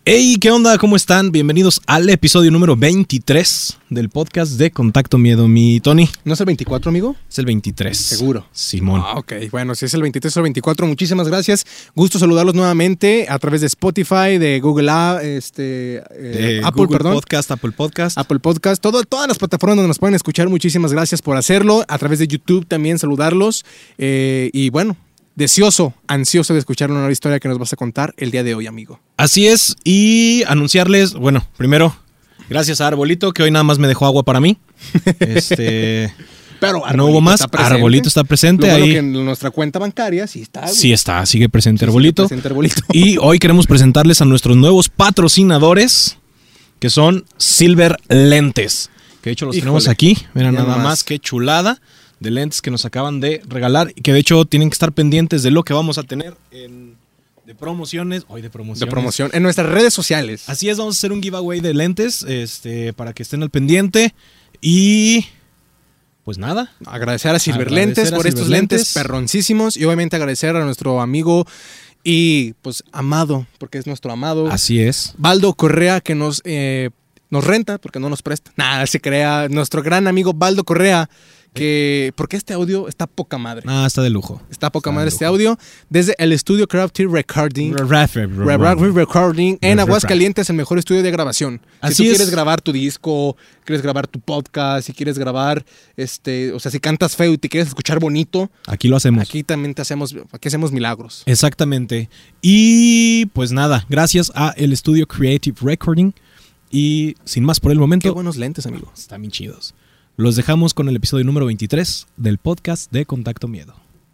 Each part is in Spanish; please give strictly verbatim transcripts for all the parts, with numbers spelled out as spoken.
Hey, ¿qué onda? ¿Cómo están? Bienvenidos al episodio número veintitrés del podcast de Contacto Miedo. Mi Tony. ¿No es el veinticuatro, amigo? Es el veintitrés. Seguro. Simón. Ah, ok. Bueno, si es el veintitrés o el veinticuatro, muchísimas gracias. Gusto saludarlos nuevamente a través de Spotify, de Google, este, eh, De Apple, Google perdón. Podcast, Apple Podcast. Apple Podcast, todo, todas las plataformas donde nos pueden escuchar. Muchísimas gracias por hacerlo. A través de YouTube también saludarlos. Eh, y bueno, deseoso, ansioso de escuchar una nueva historia que nos vas a contar el día de hoy, amigo. Así es, y anunciarles, bueno, primero, gracias a Arbolito, que hoy nada más me dejó agua para mí. Este... Pero no hubo más, está presente. Arbolito está presente. Lo bueno ahí. que en nuestra cuenta bancaria sí está. Güey. Sí está, sigue presente Sí, Arbolito. sigue presente Arbolito. Y hoy queremos presentarles a nuestros nuevos patrocinadores, que son Silver Lentes. Que de hecho los Híjole, tenemos aquí. Mira nada nomás. más qué chulada de lentes que nos acaban de regalar. Y que de hecho tienen que estar pendientes de lo que vamos a tener en, de promociones. Hoy de promociones. De promoción en nuestras redes sociales. Así es, vamos a hacer un giveaway de lentes este, para que estén al pendiente. Y pues nada. Agradecer a Silver Agradecer Lentes a por Silver estos Lentes. lentes perroncísimos y obviamente agradecer a nuestro amigo y pues amado, porque es nuestro amado, Así es. Baldo Correa, que nos, eh, nos renta, porque no nos presta. Nada, se crea. Nuestro gran amigo Baldo Correa, que porque este audio está poca madre. Ah, está de lujo. Está poca Está madre de este lujo. audio desde el estudio Crafty Recording. Recording Recording en Aguascalientes, el mejor estudio de grabación. Así si tú es. quieres grabar tu disco, quieres grabar tu podcast, si quieres grabar, este, o sea, si cantas feo y te quieres escuchar bonito, Aquí lo hacemos. aquí también te hacemos, aquí hacemos milagros. Exactamente. Y pues nada, gracias a el estudio Creative Recording. Y sin más por el Qué momento, buenos lentes, amigo. están bien chidos. Los dejamos con el episodio número veintitrés del podcast de Contacto Miedo.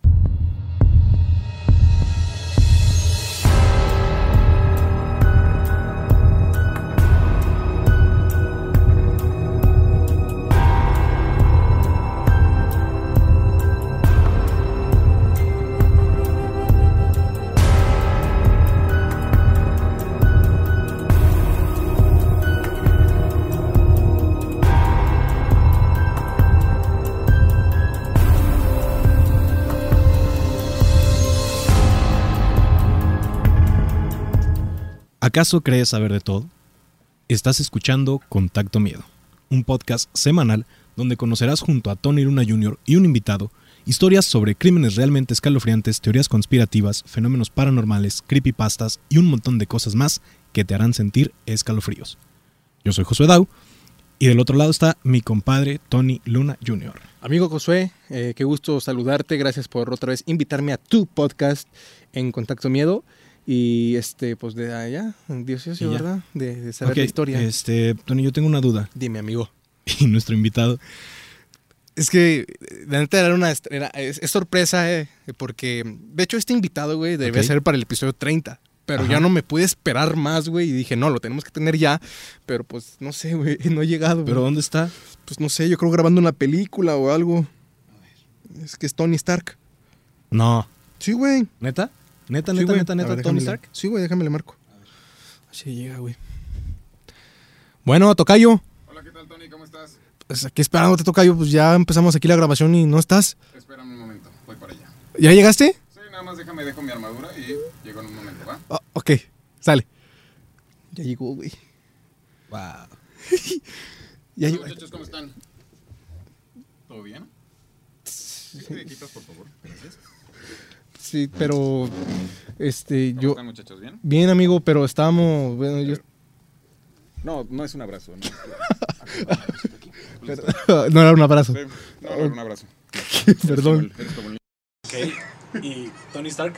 ¿Acaso crees saber de todo? Estás escuchando Contacto Miedo, un podcast semanal donde conocerás junto a Tony Luna junior y un invitado historias sobre crímenes realmente escalofriantes, teorías conspirativas, fenómenos paranormales, creepypastas y un montón de cosas más que te harán sentir escalofríos. Yo soy Josué Dau y del otro lado está mi compadre Tony Luna junior Amigo Josué, eh, qué gusto saludarte. Gracias por otra vez invitarme a tu podcast en Contacto Miedo. Y este, pues de allá, Dios mío, Y ya. ¿verdad? De, de saber Ok, la historia. Este, Tony, yo tengo una duda. Dime, amigo. Y nuestro invitado. Es que, la neta, era una, era, es, es sorpresa, eh, porque, de hecho, este invitado, güey, debía Ok. ser para el episodio treinta, pero Ajá. ya no me pude esperar más, güey, y dije, no, lo tenemos que tener ya, pero pues, no sé, güey, no he llegado. ¿Pero güey. dónde está? Pues, no sé, yo creo grabando una película o algo. Es que es Tony Stark. No. Sí, güey. ¿Neta? ¿Neta, Sí, neta, güey. neta, A neta, ver, Tony déjame- Stark? Sí, güey, déjame le marco. Así llega, güey. Bueno, tocayo. Hola, ¿qué tal, Tony? ¿Cómo estás? Pues aquí esperándote, tocayo, pues ya empezamos aquí la grabación y no estás. Espérame un momento, voy para allá. ¿Ya llegaste? Sí, nada más déjame, dejo mi armadura y llego en un momento, ¿va? Ah, ok, sale. Ya llegó, güey. Wow. Ya Hola, llegó. muchachos, ¿cómo están? ¿Todo bien? ¿Sí te quitas, por favor? Gracias. Sí, pero este ¿Cómo yo están, muchachos? ¿Bien? bien, amigo, pero estábamos, bueno, yo No, no es un abrazo, ¿no? pero- no era un abrazo. Sí, no, no, un abrazo. Perdón. Eres como el- Ok. ¿Y Tony Stark?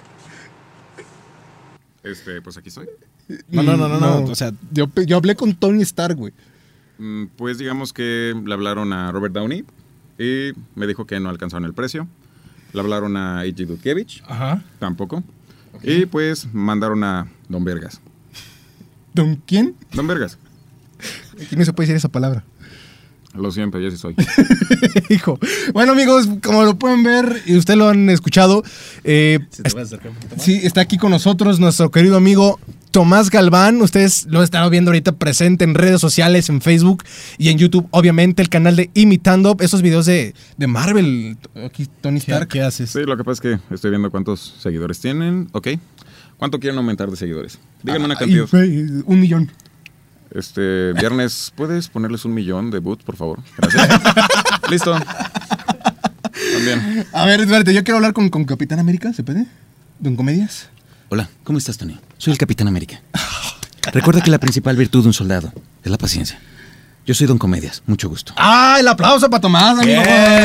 Este, pues aquí estoy. No, no, no, no, no. No. O sea, Yo, yo hablé con Tony Stark, güey. Mm, Pues digamos que le hablaron a Robert Downey y me dijo que no alcanzaron el precio. Le hablaron a A J Dudkiewicz, Ajá. tampoco. Y pues mandaron a Don Vergas. ¿Don quién? Don Vergas. Aquí no se puede decir esa palabra. Lo siento, yo sí soy. Hijo. Bueno, amigos, como lo pueden ver y ustedes lo han escuchado, eh, ¿se te va a acercar un poquito más? sí, está aquí con nosotros nuestro querido amigo Tomás Galván. Ustedes lo están viendo ahorita presente en redes sociales, en Facebook y en YouTube. Obviamente, el canal de Imitando, esos videos de, de Marvel. Aquí Tony ¿Qué, Stark. ¿Qué haces? Sí, lo que pasa es que estoy viendo cuántos seguidores tienen. Ok. ¿Cuánto quieren aumentar de seguidores? Díganme una Ay, cantidad. güey, un millón. Este, viernes, ¿puedes ponerles un millón de boot, por favor? Gracias. Listo. También. A ver, espérate, yo quiero hablar con, con Capitán América, ¿se puede? ¿Don Comedias? Hola, ¿cómo estás, Tony? Soy el Capitán América. Recuerda que la principal virtud de un soldado es la paciencia. Yo soy Don Comedias, mucho gusto. ¡Ah, el aplauso para Tomás, amigo!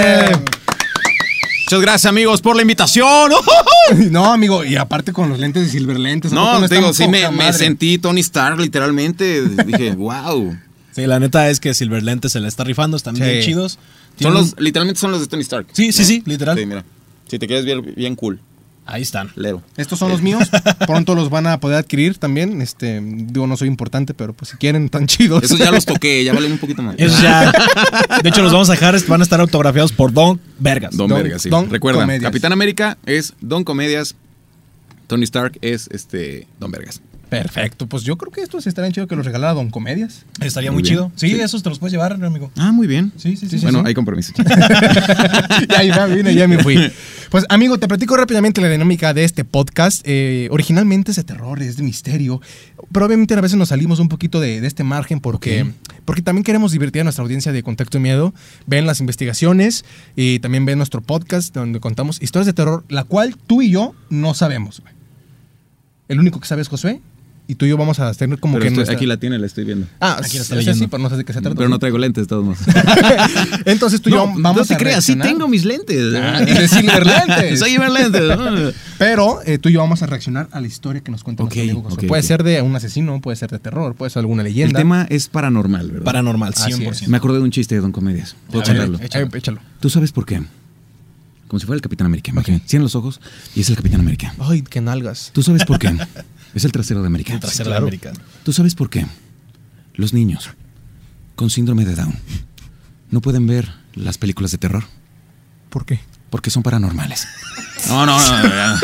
Muchas gracias, amigos, por la invitación. No, amigo, y aparte con los lentes de Silver Lentes. No, te digo, sí me, poca me madre? sentí Tony Stark, literalmente. Dije, wow. Sí, la neta es que Silver Lente se la está rifando, están Sí. bien chidos. Son Tienen los, un- literalmente son los de Tony Stark. Sí, sí, sí, literal. Sí, mira. Si te quieres bien, bien cool, Ahí están. lero. Estos son los míos. Pronto los van a poder adquirir también. Este, digo, no soy importante, pero pues si quieren, tan chidos. Esos ya los toqué, ya valen un poquito más. Esos ya. De hecho, los vamos a dejar, van a estar autografiados por Don Vergas. Don, Don- Verga, sí. Don Recuerda, Comedias. Capitán América es Don Comedias, Tony Stark es este Don Vergas. Perfecto, pues yo creo que estos estarían chido que los regalara Don Comedias. Estaría Muy muy bien. chido. Sí, Sí. esos te los puedes llevar, amigo. Ah, muy bien. Sí, sí, sí. Sí, Bueno, sí. hay compromiso. Ya, ya vine, ya me fui. Pues, amigo, te platico rápidamente la dinámica de este podcast. Eh, originalmente es de terror, es de misterio, pero obviamente a veces nos salimos un poquito de, de este margen porque, Ok. porque también queremos divertir a nuestra audiencia de Contacto y Miedo. Ven las investigaciones y también ven nuestro podcast donde contamos historias de terror, la cual tú y yo no sabemos, güey. El único que sabe es Josué y tú y yo vamos a tener como Pero que estoy- nuestra- aquí la tiene, la estoy viendo. Ah, Aquí la sí, está sí, leyendo. sí, pero no sé de qué se trata. Pero no traigo lentes, de todos modos. Entonces tú y yo No, vamos no te a creas, sí reaccionar. tengo mis lentes. Ah, de Silver Lentes. Soy Silver Lentes. Pero eh, tú y yo vamos a reaccionar a la historia que nos cuenta Ok, nuestro amigo Josué. ok, Puede ok. ser de un asesino, puede ser de terror, puede ser alguna El leyenda. tema es paranormal, ¿verdad? Paranormal, Así cien por ciento. Me acordé de un chiste de Don Comedias. Puedo A ver, contarlo. échalo. Eh, échalo. ¿Tú sabes por qué? Como si fuera el Capitán América. Imagínate. Cierran los ojos y es el Capitán América. Ay, qué nalgas. ¿Tú sabes por qué? Es el trasero de América. El trasero claro. de América. ¿Tú sabes por qué? Los niños con síndrome de Down no pueden ver las películas de terror ¿Por qué? porque son paranormales. No, no, no. No, ya.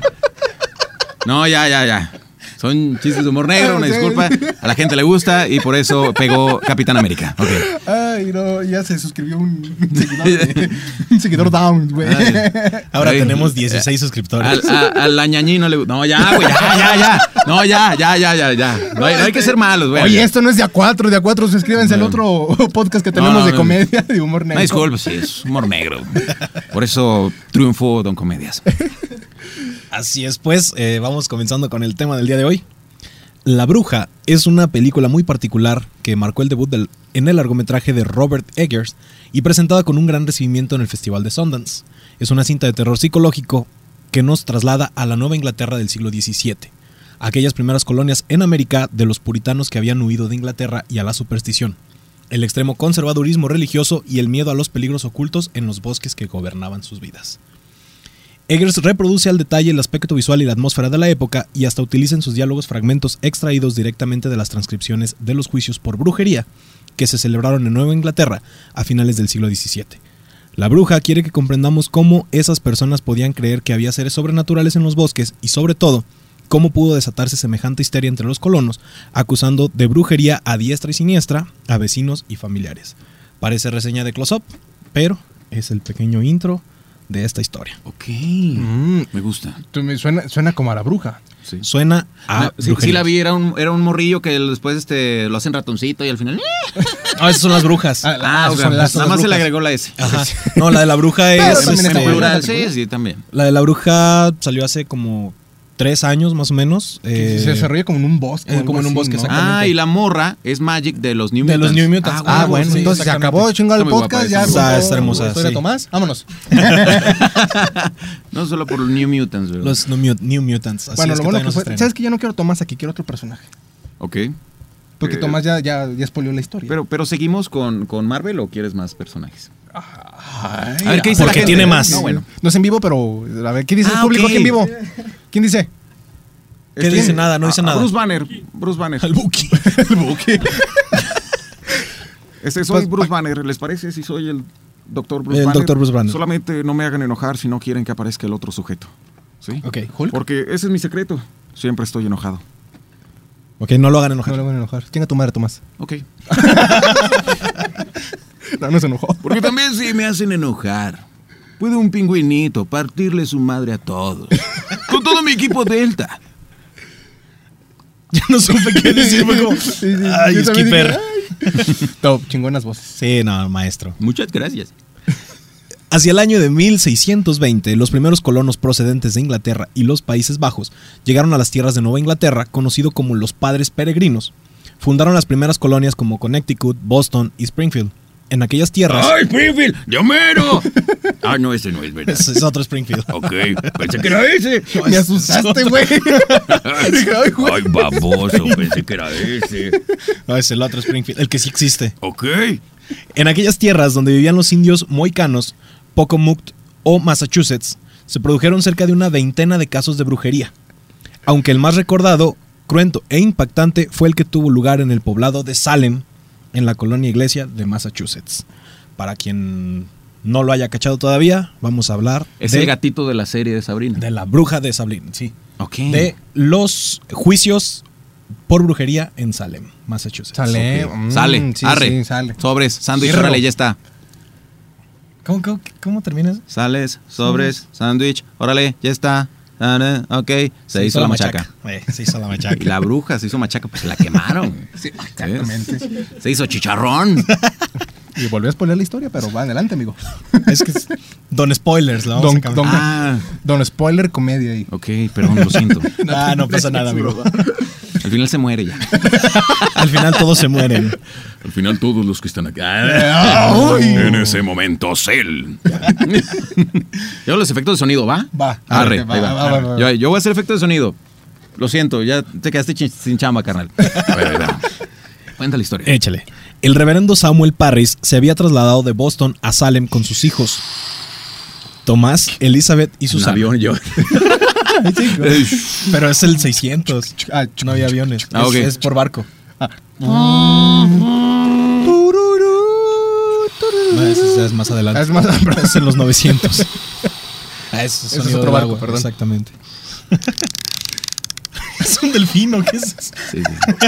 No, ya, ya, ya. Son chistes de humor negro, una Sí. disculpa. A la gente le gusta y por eso pegó Capitán América. Ok. Ay, no, ya se suscribió un seguidor, de- un seguidor down, güey. Ahora Ay. tenemos dieciséis suscriptores. Al, a, a la ñañí no le gusta. No, ya, güey, ya, ya, ya. No, ya, ya, ya, ya, ya. No hay, no hay que ser malos, güey. Oye, esto no es de A cuatro, de A cuatro, suscríbanse al No. otro podcast que tenemos No, no, de no. comedia, de humor negro. No, disculpa, sí, es humor negro. Por eso triunfó Don Comedias. Así es, pues, eh, vamos comenzando con el tema del día de hoy. La Bruja es una película muy particular que marcó el debut del, en el largometraje de Robert Eggers y presentada con un gran recibimiento en el Festival de Sundance. Es una cinta de terror psicológico que nos traslada a la Nueva Inglaterra del siglo diecisiete, aquellas primeras colonias en América de los puritanos que habían huido de Inglaterra y a la superstición, el extremo conservadurismo religioso y el miedo a los peligros ocultos en los bosques que gobernaban sus vidas. Eggers reproduce al detalle el aspecto visual y la atmósfera de la época y hasta utiliza en sus diálogos fragmentos extraídos directamente de las transcripciones de los juicios por brujería que se celebraron en Nueva Inglaterra a finales del siglo diecisiete. La Bruja quiere que comprendamos cómo esas personas podían creer que había seres sobrenaturales en los bosques y sobre todo, cómo pudo desatarse semejante histeria entre los colonos, acusando de brujería a diestra y siniestra a vecinos y familiares. Parece reseña de Close-Up, pero es el pequeño intro de esta historia. Ok. Mm, Me gusta. tú me- suena, suena como a La Bruja. Sí. Suena a No, sí, sí brujería. la vi, era un, era un morrillo que después este, lo hacen ratoncito y al final... Ah, esas son las brujas. Ah, Ah, o o sea, sea, las- nada las más se le brujas. agregó la S. Ajá. No, la de la bruja Pero es. también está este, en Plural, película. sí, sí, también. la de la bruja salió hace como tres años más o menos. eh, se desarrolla como en un bosque. eh, o algo como en un así, bosque, ¿no? exactamente. Ah, y la morra es Magic de los New De Mutants. los New Mutants. Ah, bueno, sí, entonces se exactamente. acabó de chingar el Está muy guapa podcast. esa. Ya Está- contó está hermosa, la historia de sí. Tomás. Vámonos. No solo por los New Mutants, ¿verdad? Los New, Mut- New Mutants. Así Bueno, es lo que bueno todavía que no se fue. estrena. ¿Sabes que ya no quiero Tomás aquí? Quiero otro personaje. Ok. Porque Eh, Tomás ya, ya, ya spoileó la historia. Pero, pero ¿seguimos con, con Marvel o quieres más personajes? Ay, A ver, ¿qué dice la porque gente? tiene más. No, No, bueno. bueno. No es en vivo, pero a ver, ¿qué dice el Ah, público ok. aquí en vivo? ¿Quién dice? ¿Qué dice? Nada, no dice a- a nada. Bruce Banner. Bruce Banner. El Buki. El buque. Este, soy Pues, Bruce Banner. ¿Les parece si soy el doctor Bruce El Banner? doctor Bruce Banner. Solamente no me hagan enojar si no quieren que aparezca el otro sujeto. ¿Sí? Ok. Hulk. Porque ese es mi secreto. Siempre estoy enojado. Ok, no lo hagan enojar. No le van a enojar. ¿Quién a tu madre, Tomás? Ok. No, no se enojó. Porque también sí me hacen enojar. Puede un pingüinito partirle su madre a todos. Con todo mi equipo Delta. Yo no supe qué decir, fue como, Sí, sí, ay, yo también skipper. dije, ay. Top, chingonas voces. Sí, no, maestro. Muchas gracias. Hacia el año de mil seiscientos veinte, los primeros colonos procedentes de Inglaterra y los Países Bajos llegaron a las tierras de Nueva Inglaterra, conocido como los Padres Peregrinos. Fundaron las primeras colonias como Connecticut, Boston y Springfield. En aquellas tierras... ¡Ay, Springfield! ¡Yo mero! Ah, no, ese no es verdad. Ese es otro Springfield. Ok, pensé que era ese. Me asustaste, güey. Ay, güey. Ay, baboso, pensé que era ese. No, es el otro Springfield, el que sí existe. Ok. En aquellas tierras donde vivían los indios mohicanos, Pocomoke o Massachusetts, se produjeron cerca de una veintena de casos de brujería. Aunque el más recordado, cruento e impactante fue el que tuvo lugar en el poblado de Salem, en la colonia iglesia de Massachusetts. Para quien no lo haya cachado todavía, vamos a hablar Es de, el gatito de la serie de Sabrina. de la bruja de Sabrina, sí. Ok. De los juicios por brujería en Salem, Massachusetts. Sale. Ok. mm, Sale, sí, arre. sí, sale. Sobres, sándwich, Hierro. órale, ya está. ¿Cómo, cómo, cómo termina eso? Sales, sobres, sándwich, órale, ya está. Ah, ok, se, hizo la machaca. Eh, se hizo la machaca. Y la bruja se hizo machaca, pues se la quemaron. Sí, exactamente. Se hizo chicharrón. Y volví a spoiler la historia, pero va adelante, amigo. Es que es Don Spoilers, lo vamos Don, a cambiar. don, Ah, don Spoiler Comedia ahí. ok, perdón, lo siento. Ah, no pasa nada, amigo. Al final se muere ya. Al final todos se mueren. Al final todos los que están aquí. Ay. En ese momento, Cell. Yo los efectos de sonido, ¿va? Va. Arre, Va, ahí va. va, va, va. Yo, yo voy a hacer efectos de sonido. Lo siento, ya te quedaste chin- sin chamba, carnal. A ver, ahí va. Cuenta la historia. Échale. El reverendo Samuel Parris se había trasladado de Boston a Salem con sus hijos, Tomás, Elizabeth y Un Susana. avión, yo. Pero es el seiscientos. Ah, No había aviones. Ah, es, ok. es por barco. No, ese es, es más adelante. Es más- Es en los novecientos. Ah, es, Ese es sonido otro del barco, agua, perdón. Exactamente. Es un delfino, ¿qué es eso? Sí, sí.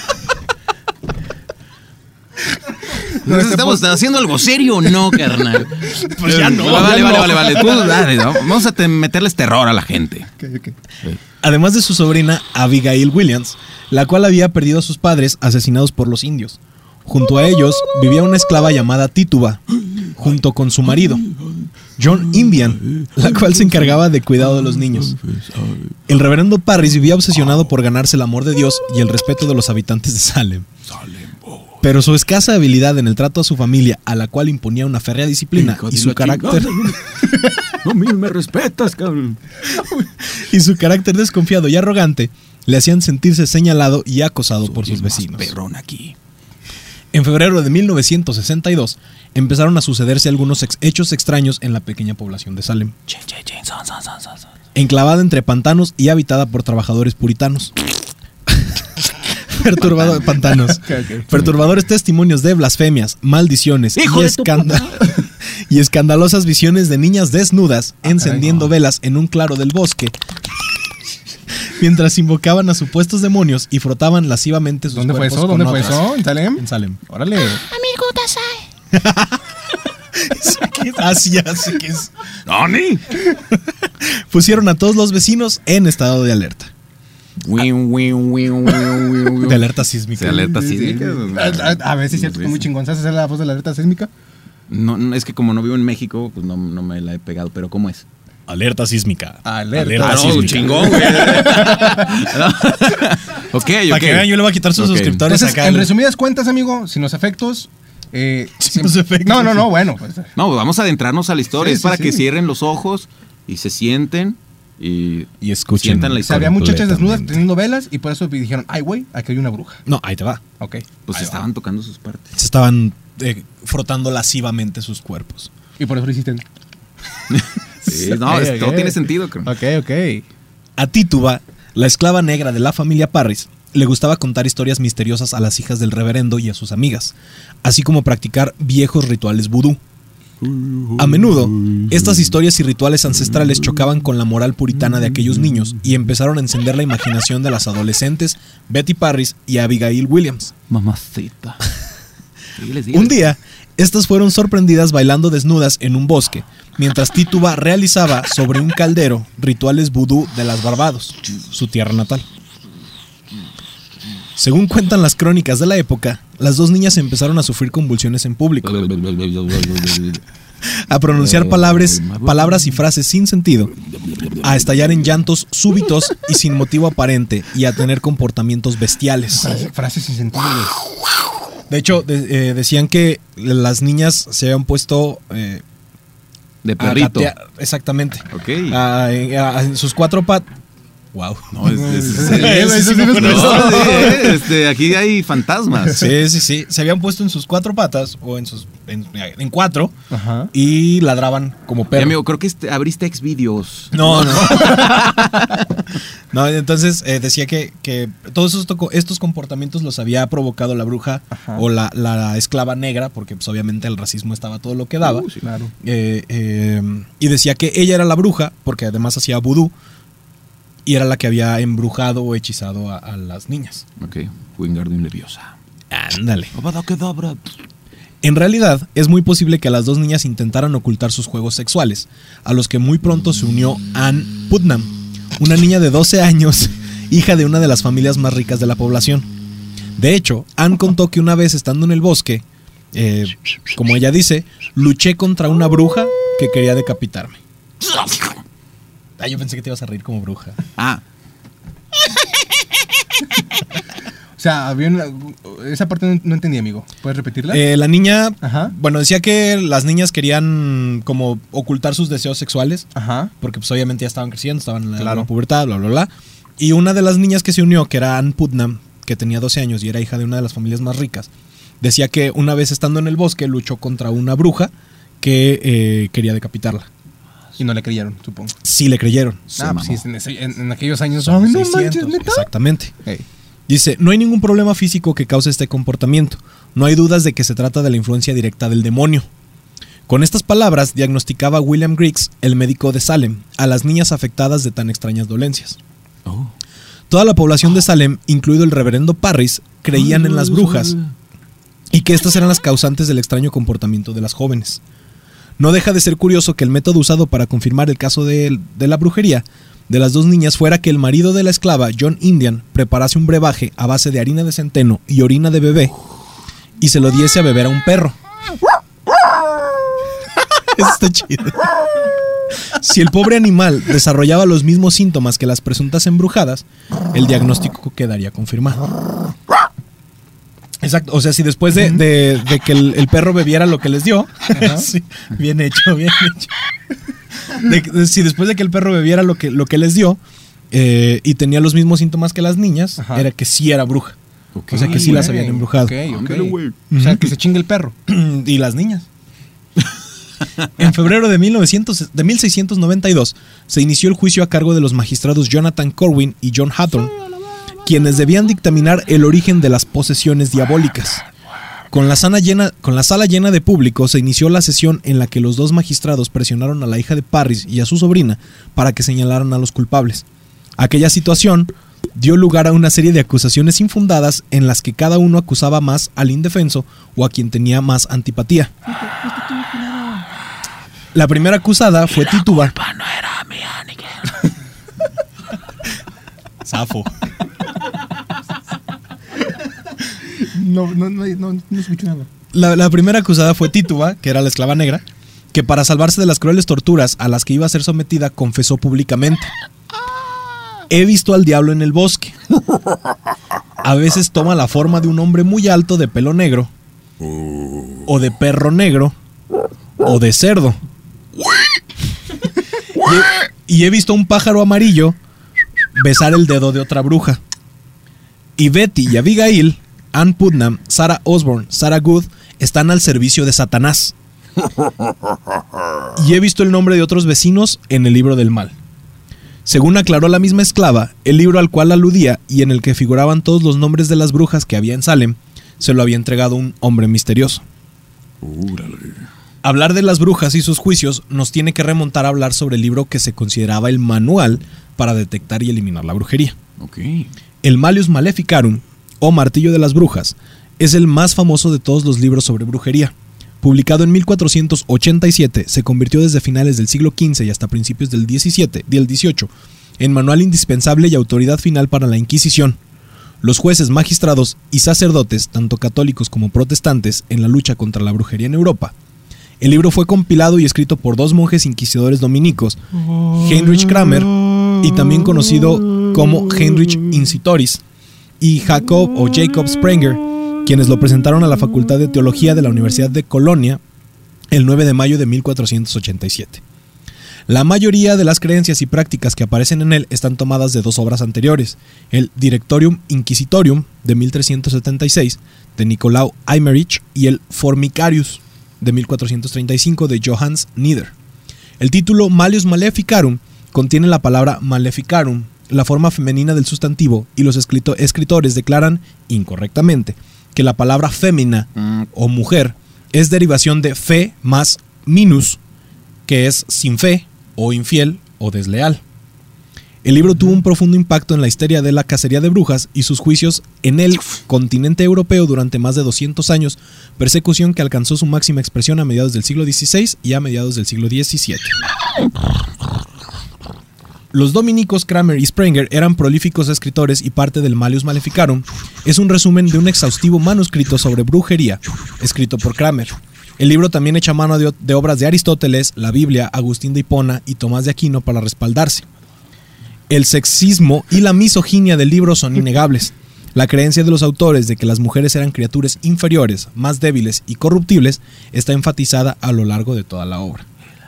¿Nos estamos haciendo algo serio o no, carnal? Pues ya no, Vale, ya vale, no. vale, vale. Tú, dale, ¿no? Vamos a te- meterles terror a la gente. Ok, ok. Además de su sobrina Abigail Williams, la cual había perdido a sus padres asesinados por los indios. Junto a ellos vivía una esclava llamada Tituba, junto con su marido, John Indian, la cual se encargaba de cuidado de los niños. El reverendo Parris vivía obsesionado por ganarse el amor de Dios y el respeto de los habitantes de Salem. Pero su escasa habilidad en el trato a su familia, a la cual imponía una férrea disciplina, Hijo de y su la carácter No, a mí me respetas, cabrón. y su carácter desconfiado y arrogante le hacían sentirse señalado y acosado por sus el más vecinos. perrón aquí. En febrero de mil novecientos sesenta y dos empezaron a sucederse algunos ex- hechos extraños en la pequeña población de Salem, Che, che, che, son, son, son, son, son. enclavada entre pantanos y habitada por trabajadores puritanos. Perturbado pantanos. Ok, ok. Perturbadores testimonios de blasfemias, maldiciones ¡Hijo y, de tu escanda- y escandalosas visiones de niñas desnudas encendiendo velas en un claro del bosque, mientras invocaban a supuestos demonios y frotaban lascivamente sus ¿Dónde fue cuerpos eso? con ¿Dónde fue otras. eso? ¿En Salem? En Salem. Órale. ¿Eso qué es? Ah, sí, ya sé qué es. ¡Nani! Pusieron a todos los vecinos en estado de alerta. Win, win, win, win, win, win. De alerta sísmica. De alerta Sí, sí. sísmica. A, a- a ver si es cierto que muy chingón. ¿Sabes hacer la voz de la alerta sísmica? No, no, es que como no vivo en México, pues no, no me la he pegado, pero ¿cómo es? Alerta sísmica. Alerta. Ah, no, sísmica. chingón, güey. Ok, Para ok. que vean, yo le voy a quitar sus Ok. suscriptores Entonces, acá. en resumidas cuentas, amigo, sin los efectos. Eh, Sin los efectos. No, no, no, bueno. Pues, No, pues vamos a adentrarnos a la historia. Sí, es sí, para sí. que cierren los ojos y se sienten y, Y escuchen. sientan la o sea, había historia. muchachas desnudas completamente. teniendo velas y por eso dijeron, ay, güey, aquí hay una bruja. No, ahí te va. Ok. Pues Ahí va. estaban tocando sus partes. Se estaban eh, frotando lascivamente sus cuerpos. Y por eso lo hiciste. Sí, no, Ok, es- todo ok. tiene sentido. creo. Ok, ok. A Tituba, la esclava negra de la familia Parris, le gustaba contar historias misteriosas a las hijas del reverendo y a sus amigas, así como practicar viejos rituales vudú. A menudo, estas historias y rituales ancestrales chocaban con la moral puritana de aquellos niños y empezaron a encender la imaginación de las adolescentes Betty Parris y Abigail Williams. Mamacita. Síguele, síguele. Un día, estas fueron sorprendidas bailando desnudas en un bosque, mientras Tituba realizaba sobre un caldero rituales vudú de las Barbados, su tierra natal. Según cuentan las crónicas de la época, las dos niñas empezaron a sufrir convulsiones en público, a pronunciar palabras, palabras y frases sin sentido, a estallar en llantos súbitos y sin motivo aparente y a tener comportamientos bestiales. Frase- Frases sin sentido. De hecho, de- eh, decían que las niñas se habían puesto eh, De a perrito. gatear- exactamente. Ok. A- a- en sus cuatro patas. Wow. No, es, es- es- Eh, Ese eso sí sí no me conozco. suena. No, sí, eh, este, aquí hay fantasmas. Sí, sí, sí. Se habían puesto en sus cuatro patas o en sus en, en cuatro Ajá. y ladraban como Mi perro. amigo, creo que este, abriste Xvideos. No, no. No, entonces eh, decía que, que todos estos, estos comportamientos los había provocado la bruja Ajá. o la, la esclava negra, porque pues, obviamente el racismo estaba todo lo que daba. Uh, sí. Claro. Eh, eh, y decía que ella era la bruja, porque además hacía vudú, y era la que había embrujado o hechizado a, a las niñas. Ok, Wingardium Leviosa. Ándale. Avada Kedavra. En realidad, es muy posible que las dos niñas intentaran ocultar sus juegos sexuales, a los que muy pronto se unió Ann Putnam, una niña de doce años, hija de una de las familias más ricas de la población. De hecho, Ann contó que una vez estando en el bosque, eh, como ella dice, luché contra una bruja que quería decapitarme. Ah, yo pensé que te ibas a reír como bruja. Ah, O sea, había una- esa parte no, no entendí, amigo. ¿Puedes repetirla? Eh, la niña, Ajá. bueno, decía que las niñas querían como ocultar sus deseos sexuales, Ajá. porque pues obviamente ya estaban creciendo, estaban en la, Claro. la pubertad, bla, bla, bla. Y una de las niñas que se unió, que era Ann Putnam, que tenía doce años y era hija de una de las familias más ricas, decía que una vez estando en el bosque luchó contra una bruja que eh, quería decapitarla. Y no le creyeron, supongo. Sí le creyeron. Ah, mamó. pues sí, en, ese- en- en aquellos años. Son Ay, no seiscientos, manches, ¿neta? exactamente. Ey. Dice, no hay ningún problema físico que cause este comportamiento. No hay dudas de que se trata de la influencia directa del demonio. Con estas palabras diagnosticaba William Griggs, el médico de Salem, a las niñas afectadas de tan extrañas dolencias. oh. Toda la población de Salem, incluido el reverendo Parris, creían en las brujas y que estas eran las causantes del extraño comportamiento de las jóvenes. No deja de ser curioso que el método usado para confirmar el caso de, de la brujería de las dos niñas fuera que el marido de la esclava, John Indian, preparase un brebaje a base de harina de centeno y orina de bebé y se lo diese a beber a un perro. Eso está chido. Si el pobre animal desarrollaba los mismos síntomas que las presuntas embrujadas, el diagnóstico quedaría confirmado. Exacto, o sea, si después de, de- de que el, el perro bebiera lo que les dio, sí, bien hecho, bien hecho. De- de- si después de que el perro bebiera lo que, lo que les dio eh, y tenía los mismos síntomas que las niñas, Ajá. era que sí era bruja. Ok. O sea, que sí las habían embrujado. Ok, ok. Ándale, güey. O sea, que se chingue el perro. Y las niñas. En febrero de, mil novecientos, de mil seiscientos noventa y dos se inició el juicio a cargo de los magistrados Jonathan Corwin y John Hathorne, quienes debían dictaminar el origen de las posesiones diabólicas. Con la, sala llena, con la sala llena de público se inició la sesión en la que los dos magistrados presionaron a la hija de Parris y a su sobrina para que señalaran a los culpables. Aquella situación dio lugar a una serie de acusaciones infundadas en las que cada uno acusaba más al indefenso o a quien tenía más antipatía. La primera acusada fue Tituba. no era mi Anakin. Safo. No, no, no, no, no escucho nada. La, la primera acusada fue Tituba, que era la esclava negra, que para salvarse de las crueles torturas a las que iba a ser sometida confesó públicamente: he visto al diablo en el bosque. A veces toma la forma de un hombre muy alto de pelo negro, o de perro negro, o de cerdo. Y he, y he visto un pájaro amarillo besar el dedo de otra bruja. Y Betty y Abigail, Ann Putnam, Sarah Osborne, Sarah Good están al servicio de Satanás. Y he visto el nombre de otros vecinos en el libro del mal. Según aclaró la misma esclava, el libro al cual aludía y en el que figuraban todos los nombres de las brujas que había en Salem, se lo había entregado un hombre misterioso. Hablar de las brujas y sus juicios nos tiene que remontar a hablar sobre el libro que se consideraba el manual para detectar y eliminar la brujería. Ok. El Malleus Maleficarum, o Martillo de las Brujas, es el más famoso de todos los libros sobre brujería. Publicado en mil cuatrocientos ochenta y siete, se convirtió desde finales del siglo quince y hasta principios del diecisiete, del dieciocho, en manual indispensable y autoridad final para la Inquisición. los jueces, magistrados y sacerdotes, tanto católicos como protestantes, en la lucha contra la brujería en Europa. El libro fue compilado y escrito por dos monjes inquisidores dominicos, Heinrich Kramer, y también conocido como Heinrich Incitoris, y Jacob o Jacob Sprenger, quienes lo presentaron a la Facultad de Teología de la Universidad de Colonia el nueve de mayo de mil cuatrocientos ochenta y siete. La mayoría de las creencias y prácticas que aparecen en él están tomadas de dos obras anteriores, el Directorium Inquisitorium de mil trescientos setenta y seis de Nicolau Eymerich y el Formicarius de mil cuatrocientos treinta y cinco de Johannes Nieder. El título Malleus Maleficarum contiene la palabra maleficarum, la forma femenina del sustantivo, y los escrito- escritores declaran incorrectamente que la palabra fémina mm. o mujer es derivación de fe más minus, que es sin fe o infiel o desleal. El libro tuvo un profundo impacto en la historia de la cacería de brujas y sus juicios en el continente europeo durante más de doscientos años, persecución que alcanzó su máxima expresión a mediados del siglo dieciséis y a mediados del siglo diecisiete. Los dominicos Kramer y Sprenger eran prolíficos escritores y parte del Malleus Maleficarum es un resumen de un exhaustivo manuscrito sobre brujería, escrito por Kramer. El libro también echa mano de, de obras de Aristóteles, la Biblia, Agustín de Hipona y Tomás de Aquino para respaldarse. El sexismo y la misoginia del libro son innegables. La creencia de los autores de que las mujeres eran criaturas inferiores, más débiles y corruptibles está enfatizada a lo largo de toda la obra.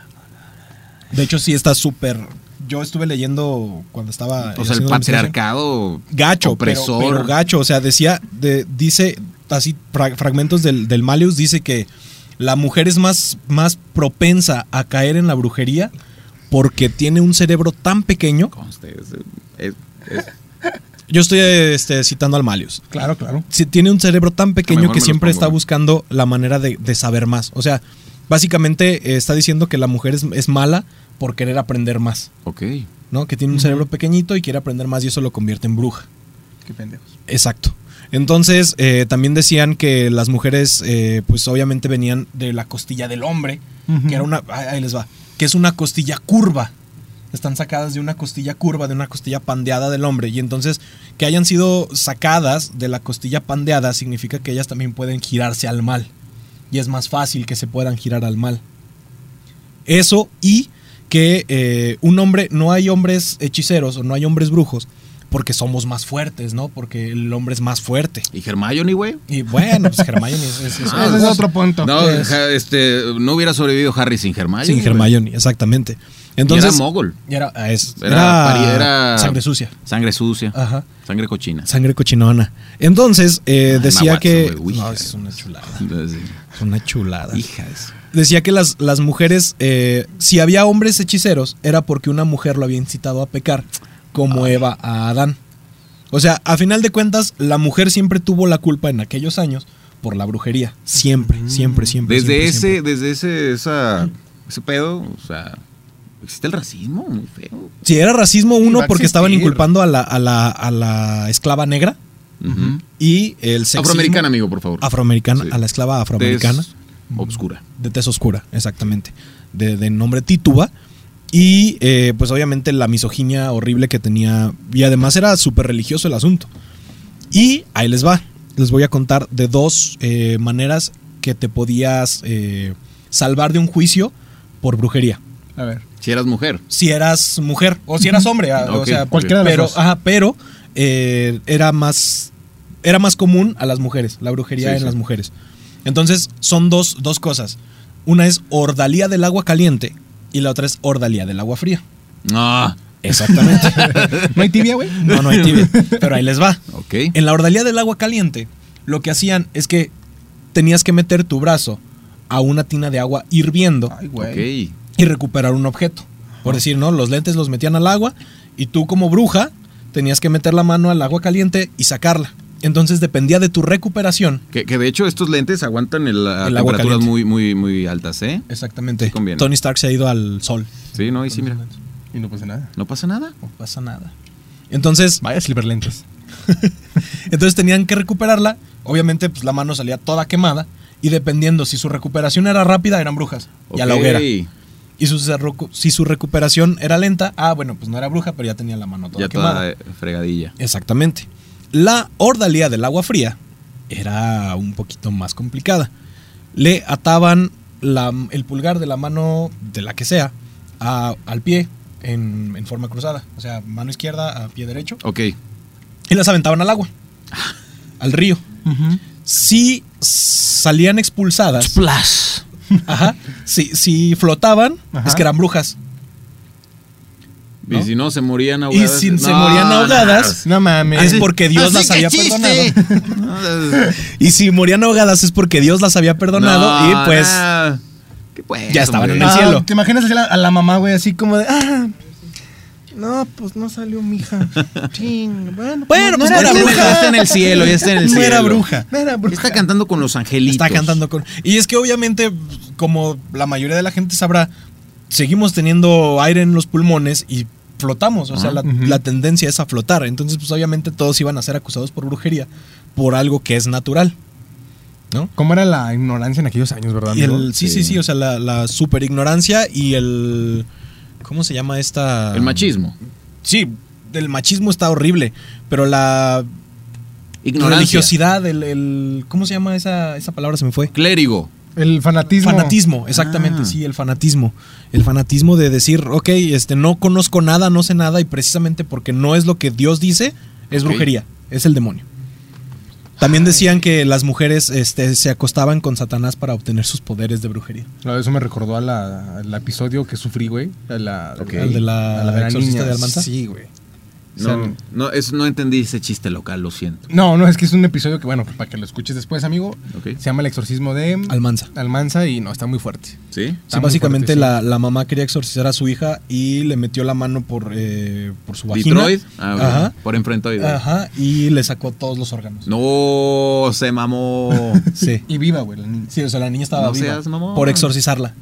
De hecho, sí está súper... Yo estuve leyendo cuando estaba... O sea, el patriarcado gacho, opresor. Pero, pero gacho, o sea, decía, de, dice, así, fra- fragmentos del, del Malleus, dice que la mujer es más, más propensa a caer en la brujería porque tiene un cerebro tan pequeño. Conste, es, es, es. Yo estoy este, citando al Malleus. Claro, claro. Si, tiene un cerebro tan pequeño que siempre pongo, está buscando la manera de, de saber más. O sea, básicamente eh, está diciendo que la mujer es, es mala por querer aprender más. Ok. ¿No? Que tiene un uh-huh. cerebro pequeñito y quiere aprender más y eso lo convierte en bruja. Qué pendejos. Exacto. Entonces, eh, también decían que las mujeres, eh, pues obviamente venían de la costilla del hombre, uh-huh. que era una, ahí les va, que es una costilla curva. Están sacadas de una costilla curva, de una costilla pandeada del hombre. Y entonces, que hayan sido sacadas de la costilla pandeada significa que ellas también pueden girarse al mal. Y es más fácil que se puedan girar al mal. Eso y que eh, un hombre, no hay hombres hechiceros o no hay hombres brujos porque somos más fuertes, ¿no? Porque el hombre es más fuerte. ¿Y Hermione, güey? Y bueno, pues Hermione es... es, es, ah, es, es otro punto. No, es, este, no hubiera sobrevivido Harry sin Hermione. Sin Hermione, wey. Exactamente. Entonces, y era mogol. Era, es, era, era, era sangre sucia. Sangre sucia. Ajá. Sangre cochina. Sangre cochinona. Entonces, eh, Ay, decía Watson, que... Wey, no, hija, es una chulada. Entonces, es una chulada. Hijas. Decía que las, las mujeres, eh, si había hombres hechiceros, era porque una mujer lo había incitado a pecar, como Ay. Eva a Adán. O sea, a final de cuentas, la mujer siempre tuvo la culpa en aquellos años por la brujería. Siempre, mm. siempre, siempre. Desde siempre, ese, siempre. desde ese, esa, ese pedo, o sea, existe el racismo, muy feo. Sí, era racismo uno porque estaban inculpando a la, a la, a la esclava negra. Uh-huh. Y el sexismo. Afroamericana, amigo, por favor. Afroamericana, sí. A la esclava afroamericana. Tez obscura. De tez oscura, exactamente. De, de nombre Tituba. Y eh, pues obviamente la misoginia horrible que tenía. Y además era súper religioso el asunto. Y ahí les va. Les voy a contar de dos eh, maneras que te podías eh, salvar de un juicio por brujería. A ver. Si eras mujer. Si eras mujer o si eras hombre. Okay, o sea, cualquiera de pero, las dos. Ajá, pero eh, era más era más común a las mujeres, la brujería sí, en sí. las mujeres. Entonces son dos, dos cosas. Una es ordalía del agua caliente y la otra es ordalía del agua fría. Ah. Exactamente. ¿No hay tibia, güey? No, no hay tibia. Pero ahí les va. Okay. En la ordalía del agua caliente, lo que hacían es que tenías que meter tu brazo a una tina de agua hirviendo. Ay, güey. Okay. Y recuperar un objeto. Por decir, ¿no? Los lentes los metían al agua y tú como bruja tenías que meter la mano al agua caliente y sacarla. Entonces dependía de tu recuperación. Que, que de hecho estos lentes aguantan el, el temperaturas muy, muy, muy altas, ¿eh? Exactamente. Sí, Tony Stark se ha ido al sol. Sí, no, y sí, mira. Y no pasa nada. ¿No pasa nada? No pasa nada. Entonces... Vaya silver lentes. Entonces tenían que recuperarla. Obviamente pues la mano salía toda quemada. Y dependiendo si su recuperación era rápida, eran brujas. Okay. Y a la hoguera. Y su, si su recuperación era lenta, ah, bueno, pues no era bruja, pero ya tenía la mano toda ya quemada. Ya toda fregadilla. Exactamente. La ordalía del agua fría era un poquito más complicada. Le ataban la, el pulgar de la mano, de la que sea, a, al pie en, en forma cruzada. O sea, mano izquierda a pie derecho. Ok. Y las aventaban al agua, al río. Uh-huh. Si salían expulsadas, Splash. ajá, si, si flotaban, Ajá. es que eran brujas. Y ¿No? si no, se morían Y ahogadas. si se No, morían no. ahogadas, No mames. es porque Dios Así las que había chiste. perdonado. Y si morían ahogadas es porque Dios las había perdonado No, y pues no. ¿Qué pues, ya estaban hombre? en el Ah, cielo. ¿te imaginas así a la, a la mamá, güey, así como de, ah, no, pues no salió mi hija. Ching, bueno, Bueno, pues no no era era bruja. Ya está en el cielo, ya está en el No cielo. era bruja. No era bruja. Está cantando con los angelitos. Está cantando con... Y es que obviamente, como la mayoría de la gente sabrá, seguimos teniendo aire en los pulmones y flotamos. O sea, la, Uh-huh. la tendencia es a flotar. Entonces, pues obviamente todos iban a ser acusados por brujería por algo que es natural. ¿No? ¿Cómo era la ignorancia en aquellos años, verdad? Y amigo? el, sí, sí, sí, o sea, la, la super ignorancia y el... ¿Cómo se llama esta...? El machismo. Sí, el machismo está horrible, pero la Ignorancia. religiosidad, el, el... ¿Cómo se llama esa, esa palabra? Se me fue. Clérigo. El fanatismo. Fanatismo, exactamente, Ah. sí, el fanatismo. El fanatismo de decir, ok, este, no conozco nada, no sé nada, y precisamente porque no es lo que Dios dice, es Ok. brujería, es el demonio. También decían que las mujeres este, se acostaban con Satanás para obtener sus poderes de brujería. No, eso me recordó a la- al episodio que sufrí, güey. A la, Ok. ¿Al de la, a la de la exorcista niña. de Almanza? Sí, güey. O No, sea, no, es, no entendí ese chiste local, lo siento. no, no, es que es un episodio que, bueno, para que lo escuches después, amigo. Ok. Se llama El exorcismo de Almanza. Almanza y no, está muy fuerte. ¿Sí? Sí, Está muy básicamente fuerte, sí. la, la mamá quería exorcizar a su hija y le metió la mano por, eh, por su vagina. Detroit. Ah, ok. Ajá. Por enfrentoide. Ajá, y le sacó todos los órganos. No, se mamó. Sí. Y viva, güey, la niña. Sí, o sea, la niña estaba No viva seas mamón. por exorcizarla.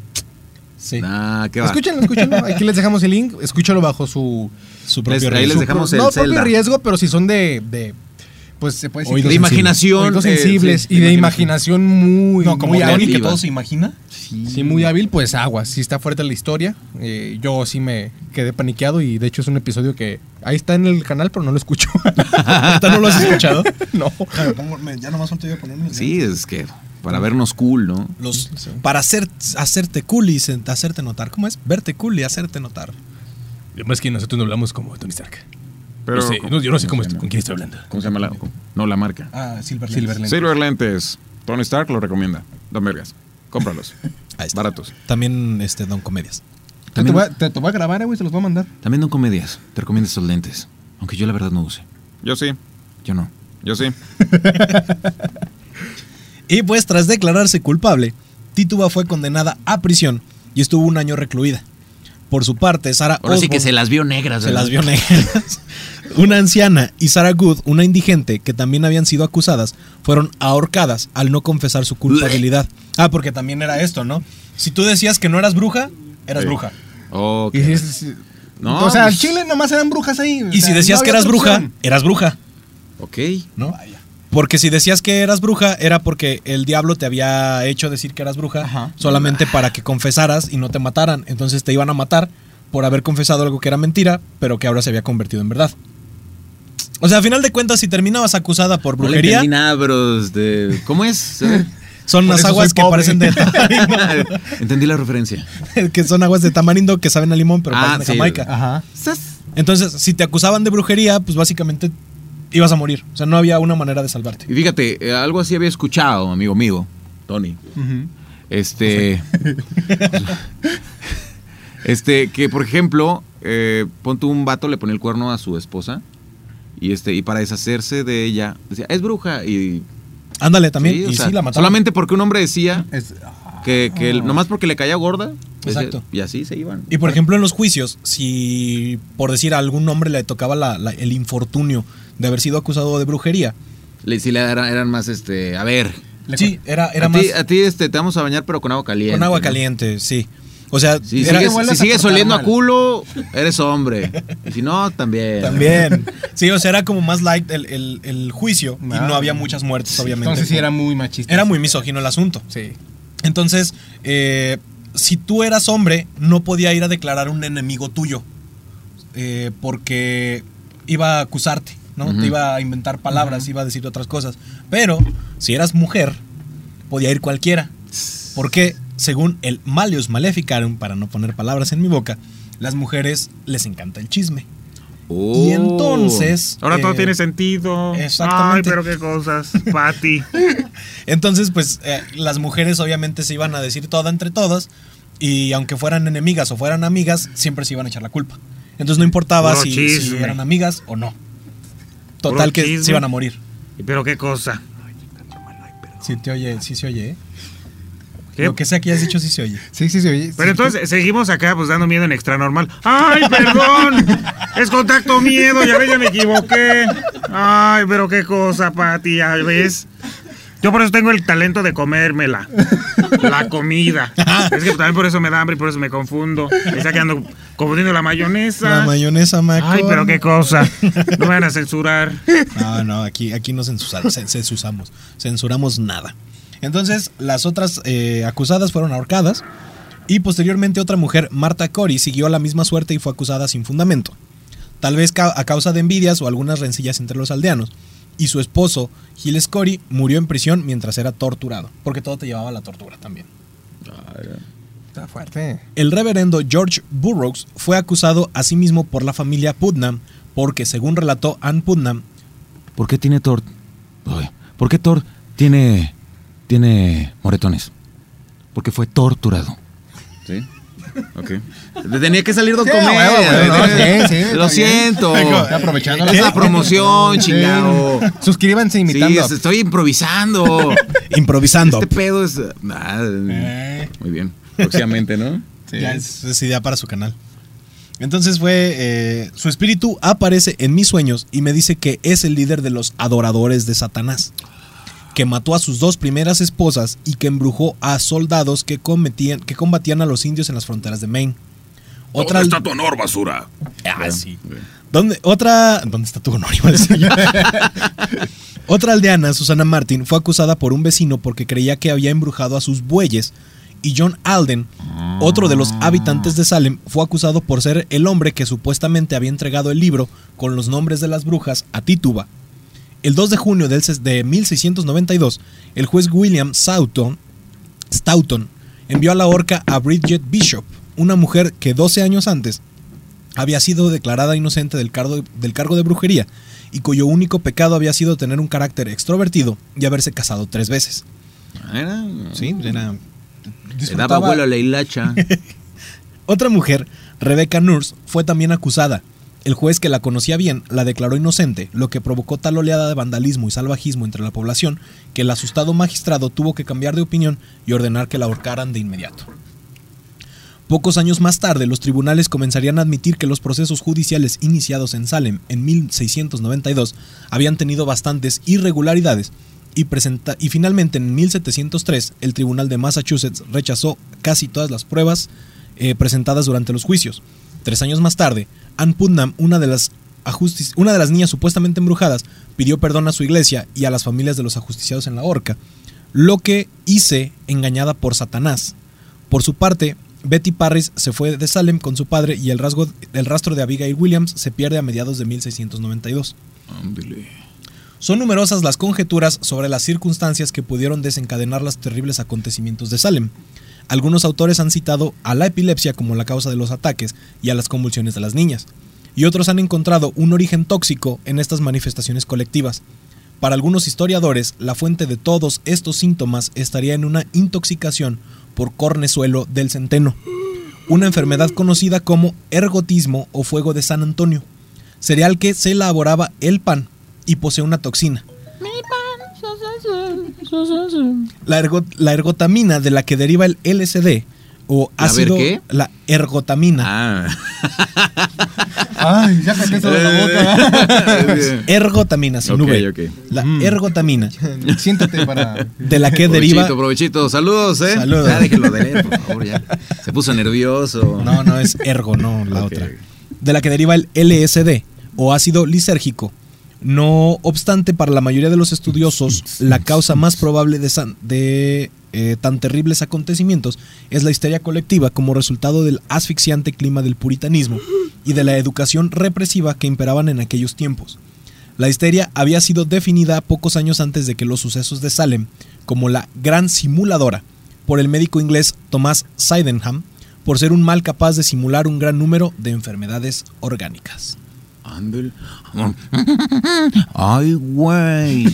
Sí. Nah, qué va. Escúchenlo, escúchenlo. Aquí les dejamos el link. Escúchalo bajo su. Su Les- propio ahí les riesgo. dejamos su el pro- No propio Zelda. riesgo, pero si son de. de pues se puede decir. Oídos De que- imaginación. Oídos eh, sensibles sí, y de imaginación muy, No, como muy Tony, hábil. que activa. todo se imagina. Sí, muy hábil, pues aguas. Sí está fuerte la historia. Eh, yo sí me quedé paniqueado y de hecho es un episodio que ahí está en el canal, pero no lo escucho. ¿Ahorita no lo has escuchado? No. Ya nomás falta yo ponerme. Sí, es que para vernos cool, ¿no? Los, para hacer, hacerte cool y se- hacerte notar. ¿Cómo es? Verte cool y hacerte notar. Más que nosotros no hablamos como Tony Stark. Pero, no sé, no, yo no sé cómo se estoy- llama? con quién estoy hablando. ¿Cómo se llama la, no, la marca? Ah, Silver Silver Lens. Silver Lentes. Tony Stark lo recomienda. Don Vergas. Cómpralos. Ahí está. Baratos. También este, Don Comedias. Te, También- voy a, te, te voy a grabar, eh, güey, se los voy a mandar. También Don Comedias. Te recomiendo estos lentes. Aunque yo la verdad no use. Yo sí. Yo no. Yo sí. Y pues tras declararse culpable, Tituba fue condenada a prisión y estuvo un año recluida. Por su parte, Sarah Ahora sí que Osborne- se las vio negras. se ¿verdad? las vio negras. Una anciana y Sarah Good, una indigente que también habían sido acusadas, fueron ahorcadas al no confesar su culpabilidad. Ah, porque también era esto, ¿no? Si tú decías que no eras bruja, eras Sí. bruja. Ok. Y si es- si- No, o sea, al pues- Chile nomás eran brujas ahí. o Y sea, si decías no que había eras otra bruja, opción. eras bruja, Ok. ¿no? Porque si decías que eras bruja, era porque el diablo te había hecho decir que eras bruja Ajá. solamente para que confesaras y no te mataran. Entonces te iban a matar por haber confesado algo que era mentira, pero que ahora se había convertido en verdad. O sea, a final de cuentas, si terminabas acusada por No le brujería, entendí nada, pero este, ¿cómo es? A ver. son Por las eso aguas soy que pobre. parecen de tamarindo, Entendí la referencia. que son aguas de tamarindo que saben a limón, pero Ah, parecen de sí. Jamaica. Ajá. Entonces, si te acusaban de brujería, pues básicamente ibas a morir. O sea, no había una manera de salvarte. Y fíjate, eh, algo así había escuchado, amigo mío, Tony. Ujú. Este. este, que por ejemplo, eh, pon tú un vato le ponía el cuerno a su esposa. Y este, y para deshacerse de ella, decía, es bruja. Y. Ándale también. sí, o y sea, sí, la mataron. solamente porque un hombre decía Es- que, que el- nomás porque le caía gorda. decía- Exacto. Y así se iban. Y por ejemplo, en los juicios, si por decir a algún hombre le tocaba la- la- el infortunio de haber sido acusado de brujería, Le, sí le eran, eran más, este, a ver. sí, era, era a más ti, a ti este, te vamos a bañar, pero con agua caliente. con agua ¿no? caliente, sí. O sea, Si era- sigues, hueles si a sigues portar oliendo a mal. culo, eres hombre. Y si no, también. también. Sí, o sea, era como más light el, el- el juicio y Ah. no había muchas muertes, obviamente. Entonces sí era muy machista. Era muy misógino el asunto. Sí. Entonces, eh, si tú eras hombre, no podía ir a declarar un enemigo tuyo. eh, porque iba a acusarte. ¿no? Uh-huh. Te iba a inventar palabras, uh-huh. iba a decir otras cosas. Pero si eras mujer, podía ir cualquiera. Porque, según el Malleus Maleficarum, para no poner palabras en mi boca, las mujeres les encanta el chisme. Oh. Y entonces... Ahora eh, todo tiene sentido. Exactamente. Ay, pero qué cosas, Pati. Entonces, pues, eh, las mujeres obviamente se iban a decir todo entre todas. Y aunque fueran enemigas o fueran amigas, siempre se iban a echar la culpa. Entonces no importaba si, si eran amigas o no. Total, Puro que chisme. Se iban a morir. ¿Pero qué cosa? Sí te oye, sí se oye, ¿eh? ¿Qué? Lo que sea que hayas dicho sí se oye. Sí, sí se oye. Pero sí, entonces sí. seguimos acá pues dando miedo en extra normal. ¡Ay, perdón! Es contacto miedo, ya ves, ya me equivoqué. Ay, pero qué cosa, Pati, ya ves. Yo por eso tengo el talento de comérmela. La comida. Es que también por eso me da hambre y por eso me confundo. Está quedando confundiendo la mayonesa. La mayonesa, Macon. Ay, pero qué cosa. No me van a censurar. No, no, aquí, aquí no censuramos, censuramos, censuramos nada. Entonces, las otras eh, acusadas fueron ahorcadas. Y posteriormente otra mujer, Martha Corey, siguió la misma suerte y fue acusada sin fundamento. Tal vez ca- a causa de envidias o algunas rencillas entre los aldeanos. Y su esposo, Giles Corey, murió en prisión mientras era torturado. Porque todo te llevaba a la tortura también. Está fuerte. El reverendo George Burroughs fue acusado asimismo por la familia Putnam, porque según relató Ann Putnam... ¿Por qué tiene Thor? Uy, ¿Por qué Thor tiene, tiene moretones? Porque fue torturado. Sí. Ok. Tenía que salir Don Sí, Comedia. bueno, bueno, sí, sí, Lo está siento. bien. Está aprovechando Es la promoción, chingado. Suscríbanse imitando. Sí, estoy improvisando. Improvisando. Este pedo es... Ah, Eh. Muy bien. Próximamente, ¿no? Sí. Ya es, es idea para su canal. Entonces fue... Eh, su espíritu aparece en mis sueños y me dice que es el líder de los adoradores de Satanás, que mató a sus dos primeras esposas y que embrujó a soldados que, cometían, que combatían a los indios en las fronteras de Maine. Otra ¿Dónde está tu honor, basura? Ah, sí. ¿Dónde, otra, ¿Dónde está tu honor? Iba a decir yo. Otra aldeana, Susana Martin, fue acusada por un vecino porque creía que había embrujado a sus bueyes. Y John Alden, otro de los habitantes de Salem, fue acusado por ser el hombre que supuestamente había entregado el libro con los nombres de las brujas a Tituba. El dos de junio de mil seiscientos noventa y dos, el juez William Stoughton, Stoughton envió a la horca a Bridget Bishop, una mujer que doce años antes había sido declarada inocente del cargo, del cargo de brujería y cuyo único pecado había sido tener un carácter extrovertido y haberse casado tres veces. Era... Sí, era... Le daba vuelo a la hilacha. Otra mujer, Rebecca Nurse, fue también acusada. El juez, que la conocía bien, la declaró inocente, lo que provocó tal oleada de vandalismo y salvajismo entre la población que el asustado magistrado tuvo que cambiar de opinión y ordenar que la ahorcaran de inmediato. Pocos años más tarde, los tribunales comenzarían a admitir que los procesos judiciales iniciados en Salem en mil seiscientos noventa y dos habían tenido bastantes irregularidades y, presenta- y finalmente en mil setecientos tres el Tribunal de Massachusetts rechazó casi todas las pruebas eh, presentadas durante los juicios. Tres años más tarde, Ann Putnam, una de las ajustis- una de las niñas supuestamente embrujadas, pidió perdón a su iglesia y a las familias de los ajusticiados en la horca, lo que hice engañada por Satanás. Por su parte, Betty Parris se fue de Salem con su padre y el, rasgo, el rastro de Abigail Williams se pierde a mediados de mil seiscientos noventa y dos. Ándale. Son numerosas las conjeturas sobre las circunstancias que pudieron desencadenar los terribles acontecimientos de Salem. Algunos autores han citado a la epilepsia como la causa de los ataques y a las convulsiones de las niñas, y otros han encontrado un origen tóxico en estas manifestaciones colectivas. Para algunos historiadores, la fuente de todos estos síntomas estaría en una intoxicación por cornezuelo del centeno, una enfermedad conocida como ergotismo o fuego de San Antonio, cereal que se elaboraba el pan y posee una toxina. La, ergo, la ergotamina, de la que deriva el L S D o ácido... ¿La ver qué? La ergotamina. Ah. Ay, ya saqué eso de la boca. Ergotamina, sin Ok, V. ok. La Mm. ergotamina, Siéntate para... de la que Provechito, deriva... provechito. Saludos, ¿eh? Saludos. Ya déjenlo de leer, por favor, ya. Se puso nervioso. No, no es ergo, no, la Ok. otra. De la que deriva el L S D o ácido lisérgico. No obstante, para la mayoría de los estudiosos, la causa más probable de, san, de eh, tan terribles acontecimientos es la histeria colectiva como resultado del asfixiante clima del puritanismo y de la educación represiva que imperaban en aquellos tiempos. La histeria había sido definida pocos años antes de que los sucesos de Salem como la Gran Simuladora por el médico inglés Thomas Sydenham por ser un mal capaz de simular un gran número de enfermedades orgánicas. Ándale. Ay, güey.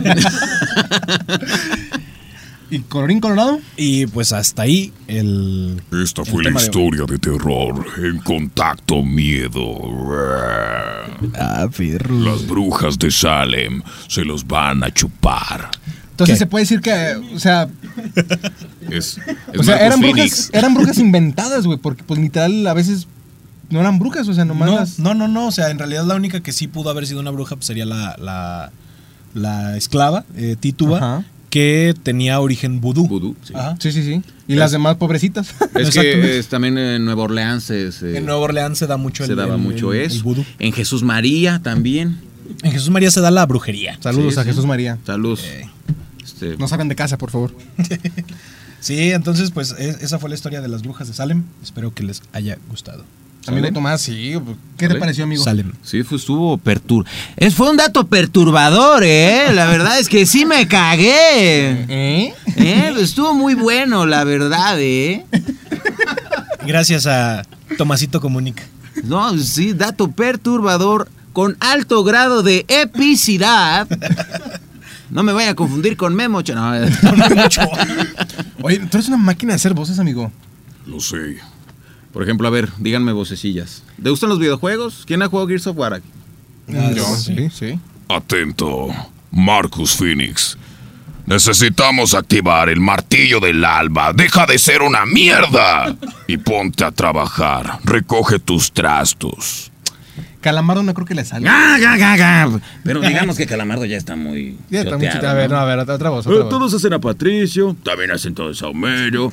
¿Y colorín colorado? Y pues hasta ahí el... Esta el fue la tema de- historia de terror en Contacto Miedo. Ah, perro. Las brujas de Salem se los van a chupar. Entonces ¿Qué? se puede decir que, o sea, Es, es o sea, Marcus eran Phoenix. brujas, eran brujas inventadas, güey, porque pues literal a veces no eran brujas, o sea, nomás No, las... no, no, no, o sea, en realidad la única que sí pudo haber sido una bruja pues, sería la, la, la esclava, eh, Tituba, Ajá. que tenía origen vudú. Vudú, sí. Ajá. Sí, sí, sí. Y las demás pobrecitas. Es Exactamente. que es, también en Nueva Orleans se, se- En Nueva Orleans se da mucho se el, daba el- mucho el- eso. el vudú. En Jesús María también. En Jesús María se da la brujería. Saludos Sí, a sí. Jesús María. Salud. Eh. Este, No saben de casa, por favor. Sí, entonces pues es- esa fue la historia de las brujas de Salem. Espero que les haya gustado. Amigo ¿Sale? Tomás, sí. ¿Qué te ¿Sale? pareció, amigo? Salem. sí, fue, estuvo pertur... Es, fue un dato perturbador, ¿eh? La verdad es que sí me cagué. ¿Eh? ¿Eh? Estuvo muy bueno, la verdad, ¿eh? Gracias a Tomasito Comunica. No, sí, dato perturbador con alto grado de epicidad. No me vaya a confundir con Memo. ch- No. Oye, tú eres una máquina de hacer voces, amigo. Lo sé. Por ejemplo, a ver, díganme vocecillas. ¿Te gustan los videojuegos? ¿Quién ha jugado Gears of War aquí? Ah, Yo, sí. sí, sí. Atento, Marcus Phoenix. Necesitamos activar el martillo del alba. Deja de ser una mierda. Y ponte a trabajar. Recoge tus trastos. Calamardo no creo que le salga. ¡Ah, ga, ga, ga! Pero digamos que Calamardo ya está muy. Ya está choteado, mucho- A ver, ¿no? no, a ver, otra, otra voz. Eh, Otra voz. todos hacen a Patricio. También hacen todos a Homero.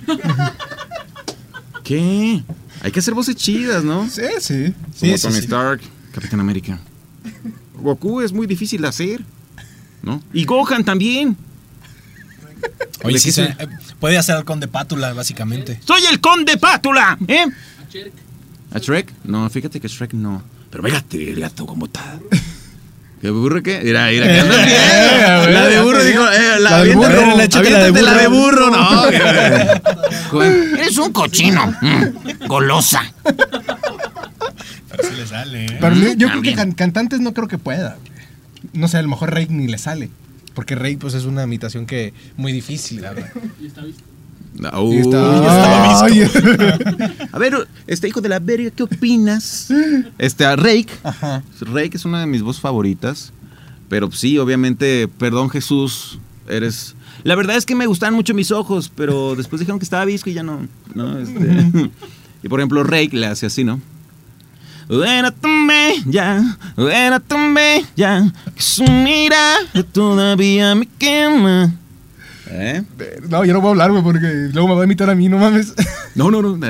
¿Qué? Hay que hacer voces chidas, ¿no? Sí, sí. Como Sí, sí, Tony sí. Stark, Capitán América. Goku es muy difícil de hacer, ¿no? Y Gohan también. Oye, ¿De sí, qué se- se- eh, puede hacer el conde Pátula, básicamente. ¡Soy el Conde Pátula! ¿Eh? ¿A Shrek? No, fíjate que Shrek no. Pero fíjate, el gato como tal. ¿Qué burro qué? Mira, mira, que andas bien. La de burro, dijo. Eh, la, La del aviéntate- burro, échate la de aviéntate la de burro. burro, no. Joder, eres un cochino. mm, Golosa. Pero sí le sale, ¿eh? Pero yo creo que También. can- cantantes no creo que pueda. No sé, a lo mejor Rey ni le sale. Porque Rey pues es una imitación que muy difícil, la verdad. Uh, Y está- Ay. A ver, este hijo de la verga, ¿qué opinas? Este, a Rake. Ajá. Rake es una de mis voces favoritas. Pero sí, obviamente, perdón Jesús, eres... La verdad es que me gustaban mucho mis ojos, pero después dijeron que estaba visco y ya no. no este... Y por ejemplo, Rake le hace así, ¿no? Ven a tomar ya, ven a tomar ya, que su mirada todavía me quema. ¿Eh? No, yo no voy a hablar, güey, porque luego me va a imitar a mí, no mames. No, no, no.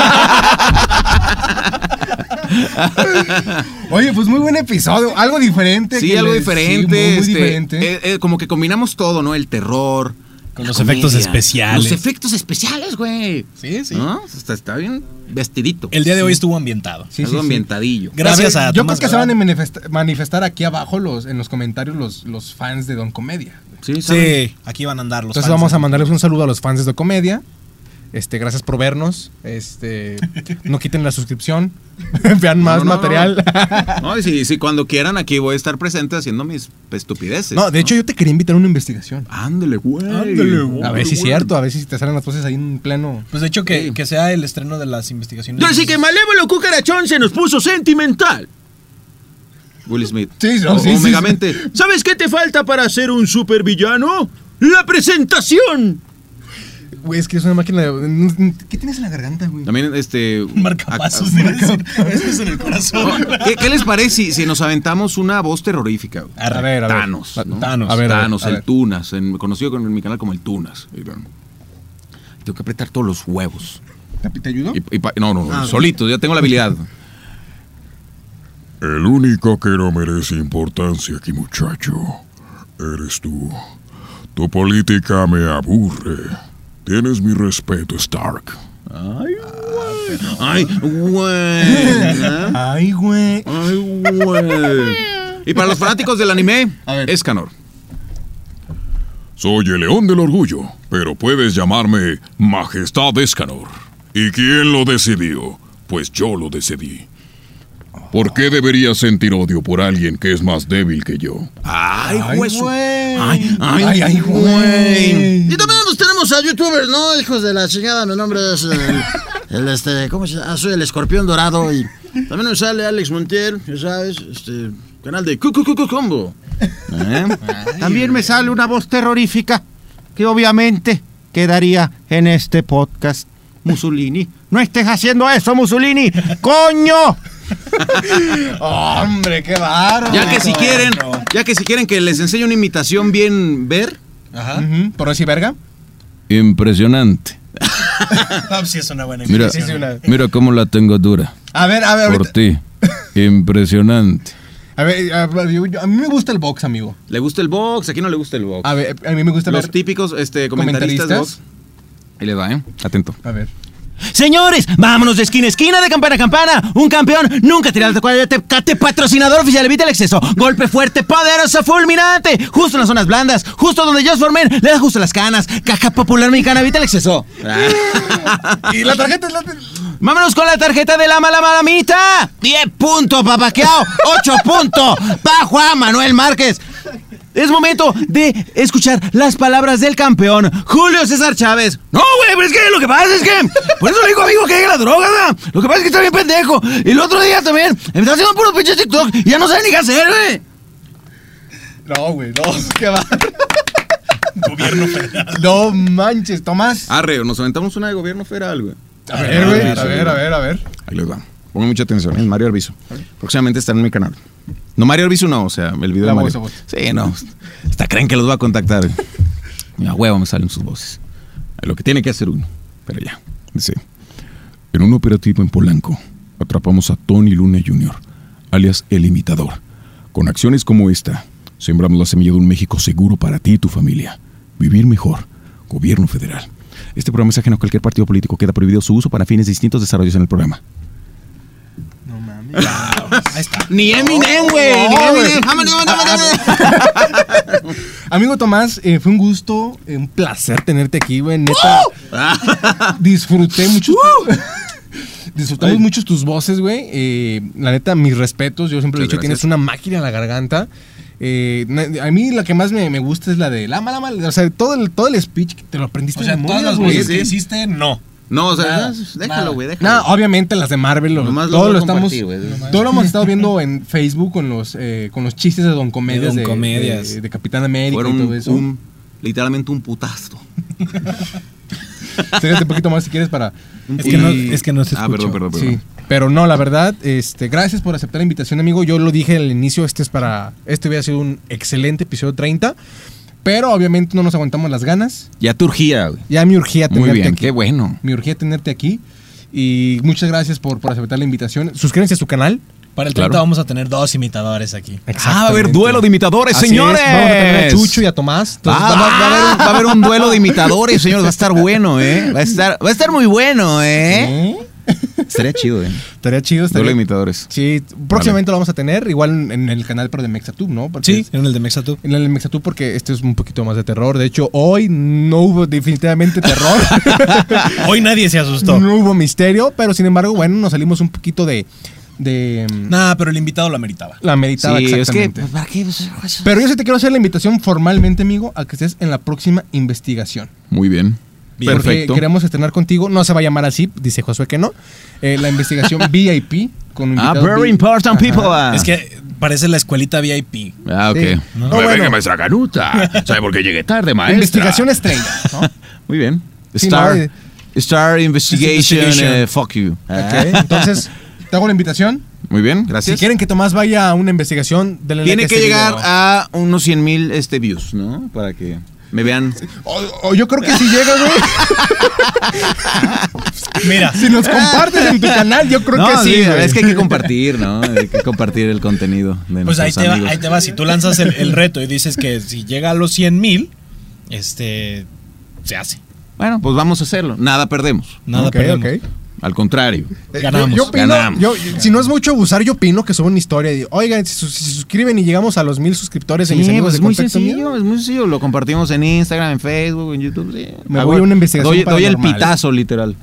Oye, pues muy buen episodio. Algo diferente. Sí, que algo le- diferente. Sí, muy, muy este, diferente. eh, eh, como que combinamos todo, ¿no? El terror. Con la los efectos especiales. Los efectos especiales, güey. Sí, sí. ¿No? Está, está bien vestidito. El día de hoy estuvo ambientado. Sí, Algo sí, sí. ambientadillo. Gracias a, ver, Yo Tomás creo que se van a Galván. manifestar, manifestar aquí abajo los, en los comentarios los, los fans de Don Comedia. Sí, ¿saben? Sí, aquí van a andar los Entonces fans, vamos ¿eh? a mandarles un saludo a los fans de Don Comedia. Este, gracias por vernos. Este, no quiten la suscripción. Vean más No, no, no, material. No, y si, si cuando quieran aquí voy a estar presente haciendo mis estupideces. No, de hecho yo te quería invitar a una investigación. Ándale, güey. Ándale, güey. A ver si es Güey. cierto, a ver si te salen las voces ahí en pleno. Pues de hecho que, Sí. que sea el estreno de las investigaciones. Así que Malévolo Cucarachón se nos puso sentimental. Will Smith. Sí, no, O- sí, o sí, Megamente. ¿Sabes qué te falta para ser un supervillano? ¡La presentación! Güey, es que es una máquina de. ¿Qué tienes en la garganta, güey? También, este... Un marcapasos, a- debe decir. Eso es en el corazón. ¿Qué, qué les parece si, si nos aventamos una voz terrorífica? güey? A ver, a ver. Thanos, ¿no? Thanos. A ver, a ver, Thanos, a el ver. Tunas, en- conocido con- en mi canal como el Tunas. Y, bueno, tengo que apretar todos los huevos. ¿Te, te ayudo? Y- y pa- no, no, no, Ah, solito, ya tengo la habilidad. El único que no merece importancia aquí, muchacho, eres tú. Tu política me aburre. Tienes mi respeto, Stark. Ay, güey. Ay, güey. ¿eh? Ay, güey. Ay, güey. Y para los fanáticos del anime, A ver. Escanor. Soy el león del orgullo, pero puedes llamarme Majestad Escanor. ¿Y quién lo decidió? Pues yo lo decidí. ¿Por qué debería sentir odio por alguien que es más débil que yo? Ay, Ay, güey. güey. Ay, ay, Ay, ay, güey. Y también nos tenemos a youtubers, ¿no? Hijos de la chingada, mi nombre es el, el, este, ¿cómo se llama? Ah, soy el escorpión dorado y también me sale Alex Montiel, ya sabes, este, canal de Cucu Cucu Combo. ¿Eh? También me sale una voz terrorífica que obviamente quedaría en este podcast. Mussolini, no estés haciendo eso, Mussolini. ¡Coño! Hombre, qué bárbaro. Ya que si quieren, ya que si quieren que les enseñe una imitación bien ver. Ajá. Uh-huh. ¿Por decir verga? Impresionante. No, sí es una buena Mira, Sí, sí, una- mira cómo la tengo dura. A ver, a ver, Por ahorita. ti. Impresionante. A ver, a, ver, yo- yo- a mí me gusta el box, amigo. ¿Le gusta el box? ¿A quién no le gusta el box? A ver, a mí me gusta Los ver. típicos este, comentaristas, de box. comentaristas. Ahí le va, ¿eh? Atento. A ver. Señores, vámonos de esquina a esquina, de campana a campana. Un campeón nunca tira la toalla. Tecate, patrocinador oficial, evita el exceso. Golpe fuerte, poderoso, fulminante. Justo en las zonas blandas, justo donde Josh Foreman le da justo las canas. Caja popular mexicana, evita el exceso. Y la tarjeta es la. Vámonos con la tarjeta de la mala malamita. diez puntos, papaqueao. ocho puntos pa' Juan Manuel Márquez. Es momento de escuchar las palabras del campeón, Julio César Chávez. No, güey, pero es que lo que pasa es que... Por eso le digo, amigo, que haga la droga, ¿verdad? Lo que pasa es que está bien pendejo. Y el otro día también me está haciendo puros pinches TikTok y ya no sabe ni qué hacer, güey. No, güey, no. Qué va. Gobierno federal. No manches, Tomás. Arre, nos aventamos una de gobierno federal, güey. A ver, güey. A ver, a ver, a ver. Ahí les va. Pongan mucha atención, es Mario Arbizu. Próximamente está en mi canal. No, Mario Arbizu no, o sea, el video La de Mario. voz, la voz. Sí, no. Hasta creen que los va a contactar. A huevo me salen sus voces. Lo que tiene que hacer uno. Pero ya. Dice. En un operativo en Polanco, atrapamos a Tony Luna junior, alias El Imitador. Con acciones como esta, sembramos la semilla de un México seguro para ti y tu familia. Vivir mejor. Gobierno federal. Este programa es ajeno a cualquier partido político. Queda prohibido su uso para fines de distintos desarrollos en el programa. No mames. Ahí está. Ni Eminem, güey. No, Ni güey. Eminem. Vámonos, vámonos, vámonos. Amigo Tomás, eh, fue un gusto, eh, un placer tenerte aquí, güey. Neta, disfruté mucho. Disfrutamos mucho tus voces, güey. Eh, la neta, mis respetos. Yo siempre he Muchas dicho, tienes gracias. una máquina en la garganta. Eh, na- a mí la que más me, me gusta es la de la mala, mala. O sea, todo el, todo el speech que te lo aprendiste. O sea, de todas memoria, las güey. voces sí. que hiciste, no. No, o sea, Nada, déjalo, nada. güey, déjalo. No, obviamente las de Marvel, lo- Nomás lo todo voy lo a estamos, compartir, güey. todo lo hemos estado viendo en Facebook con los, eh, con los chistes de Don Comedias, De de, Don Comedias. de, de Capitán América Fueron y todo eso. un, literalmente un putazo. Acércate un poquito más si quieres para. Es que no, y- es que no se Ah, escuchó. perdón, perdón, perdón. Sí, pero no, la verdad, este, gracias por aceptar la invitación, amigo. Yo lo dije al inicio, este es para, este hubiera sido un excelente episodio treinta, pero obviamente no nos aguantamos las ganas. Ya te urgía, güey. Ya me urgía tenerte Muy bien, aquí. qué bueno. Me urgía tenerte aquí y muchas gracias por, por aceptar la invitación. Suscríbanse a su canal. Para el Claro. treinta vamos a tener dos imitadores aquí. Ah, va a haber duelo de imitadores, Así señores. es, vamos a tener a Chucho y a Tomás. Entonces, Ah, vamos- va, a haber un, va a haber un duelo de imitadores, señores. Va a estar bueno, ¿eh? Va a estar, va a estar muy bueno, ¿eh? ¿Eh? Estaría chido, ¿eh? Estaría chido. Duelo Estaría... de imitadores. Sí, próximamente lo vamos a tener, igual en, en el canal, pero de Mexatube, ¿no? Porque Sí, es- en el de Mexatube. en el Mexatube porque este es un poquito más de terror. De hecho, hoy no hubo definitivamente terror. Hoy nadie se asustó. No hubo misterio, pero sin embargo, bueno, nos salimos un poquito de... de Nah, pero el invitado lo ameritaba. la meditaba Sí, es que... exactamente. pues, ¿para qué? Pero yo sí te quiero hacer la invitación formalmente, amigo, a que estés en la próxima investigación. Muy bien. Bien. Porque Perfecto. queremos estrenar contigo. No se va a llamar así, dice Josué que no. Eh, la investigación V I P con un Ah, invitado very V- important Ajá. people. ah. Es que parece la escuelita V I P. Ah, ok. Sí. No, No, bueno, maestra Canuta. ¿Sabe por qué llegué tarde, maestra? investigación estrella, ¿no? Muy bien. Sí, Star, no, eh. Star Investigation, Investigation. eh, fuck you. Ok, entonces, te hago la invitación. Muy bien, Si gracias. quieren que Tomás vaya a una investigación, denle Tiene like que a este llegar video. a unos cien mil este, views, ¿no? Para que me vean. O, o yo creo que si llega, güey. Mira, Si nos compartes en tu canal, yo creo No, que sí, sí, güey. es que hay que compartir, ¿no? Hay que compartir el contenido de pues ahí nuestros te, va, amigos. ahí te va. Si tú lanzas el, el reto y dices que si llega a los cien mil, este, se hace. Bueno, pues vamos a hacerlo. Nada perdemos. Nada Ok, perdemos. ok. Al contrario. Ganamos. Yo, yo opino, Ganamos. yo- si no es mucho abusar, yo opino que suba una historia. Y, oigan, si, sus- si se suscriben y llegamos a los mil suscriptores en mis Sí, amigos pues de es muy Contacto sencillo, Miedo, es muy sencillo. Lo compartimos en Instagram, en Facebook, en YouTube. Sí. Me Ah, voy a una investigación Doy, doy el paranormal. pitazo, literal.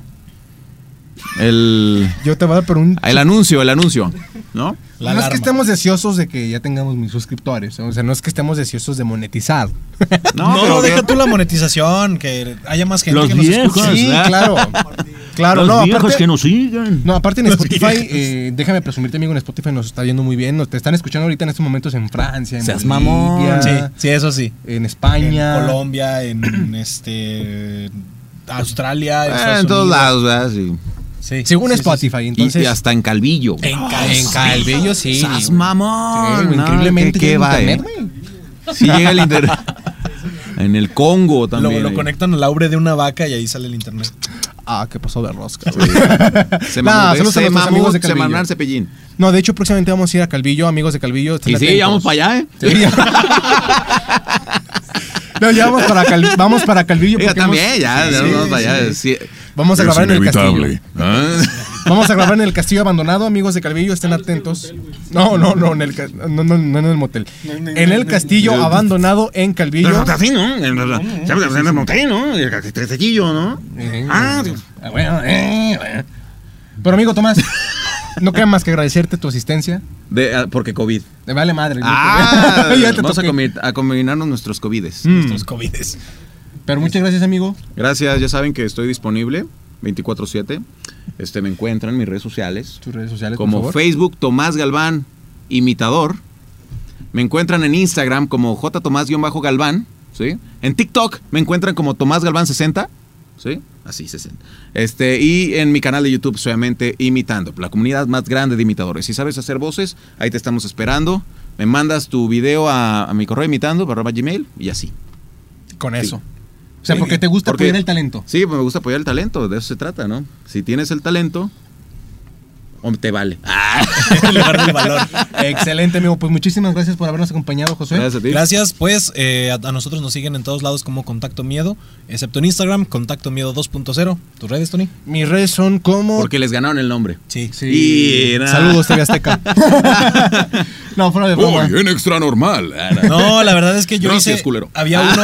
El, yo te voy a dar por un... el anuncio, el anuncio, ¿no? La no es alarma. que estemos deseosos de que ya tengamos mis suscriptores. O sea, no es que estemos deseosos de monetizar. No, pero deja que- tú la monetización, que haya más gente Los que nos viejos. escuche. Sí, ¿verdad? claro. Claro, no, aparte, nos sigan. no, aparte en Los Spotify, viejos. eh, déjame presumirte, amigo, en Spotify nos está yendo muy bien. Nos te están escuchando ahorita en estos momentos en Francia, en Seas Bolivia, mamón. Sí, sí, eso sí. en España. En Colombia, en este Australia, en, Ah, Estados en todos Unidos. lados, ¿verdad? Sí. Sí. Según Sí, sí, Spotify, Y- entonces... y hasta en Calvillo. sí. En en Calvillo. Calvillo, sí. ¡Sas güey. mamón! Sí, güey, No, increíblemente ¿qué- qué llega va, internet, eh? güey. Sí llega el internet. En el Congo Lo, también. lo ahí. conectan al aure de una vaca y ahí sale el internet. Ah, qué pasó de rosca. Se Nah, mamó, saludos a se nuestros mamó, amigos de se Calvillo. mamó Cepillín. No, de hecho, próximamente vamos a ir a Calvillo, amigos de Calvillo. estén Y sí, atentos. ya vamos para allá, ¿eh? Sí, ya. No, ya vamos para, Cal- vamos para Calvillo. Yo porque también, hemos- ya, sí, ya sí, vamos para allá. sí. Sí. Vamos a Es grabar en el castillo. inevitable. ¿Ah? Vamos a grabar en el castillo abandonado, amigos de Calvillo, estén atentos. No, no, no, en el, ca- no, no, no en el motel. En el castillo abandonado en Calvillo. Pero así, ¿no? ¿Sabes? En el motel, ¿no? El castillo, ¿no? Ah, sí. Ah, bueno, eh, bueno. Pero amigo Tomás, no queda más que agradecerte tu asistencia. De, ah, porque COVID. Te vale madre. Ah, ya te vamos a, toqué. comi- a combinarnos nuestros COVIDes. Mm. Nuestros covides. Pero muchas gracias, amigo. Gracias, ya saben que estoy disponible veinticuatro siete. Este, me encuentran en mis redes sociales. Tus redes sociales, por Como favor. Facebook, Tomás Galván, imitador. Me encuentran en Instagram como J Tomás-Galván, ¿sí? En TikTok me encuentran como Tomás Galván sesenta, ¿sí? Así, sesenta. Este, y en mi canal de YouTube, solamente Imitando, la comunidad más grande de imitadores. Si sabes hacer voces, ahí te estamos esperando. Me mandas tu video a, a mi correo imitando, arroba gmail, y así. Con Sí. eso. O sea, Sí, porque te gusta porque- apoyar el talento. Sí, me gusta apoyar el talento, de eso se trata, ¿no? Si tienes el talento, o te vale. En lugar del valor. Excelente, amigo. Pues muchísimas gracias por habernos acompañado, José. Gracias a ti. Gracias, pues eh, a, a nosotros nos siguen en todos lados como Contacto Miedo, excepto en Instagram, Contacto Miedo dos punto cero. ¿Tus redes, Tony? Mis redes son como... Porque les ganaron el nombre. Sí. Sí. Y nada. Saludos, T V Azteca. No, fuera de broma. Hoy en Extra Normal. No, la verdad es que yo Gracias, hice... culero. Había uno...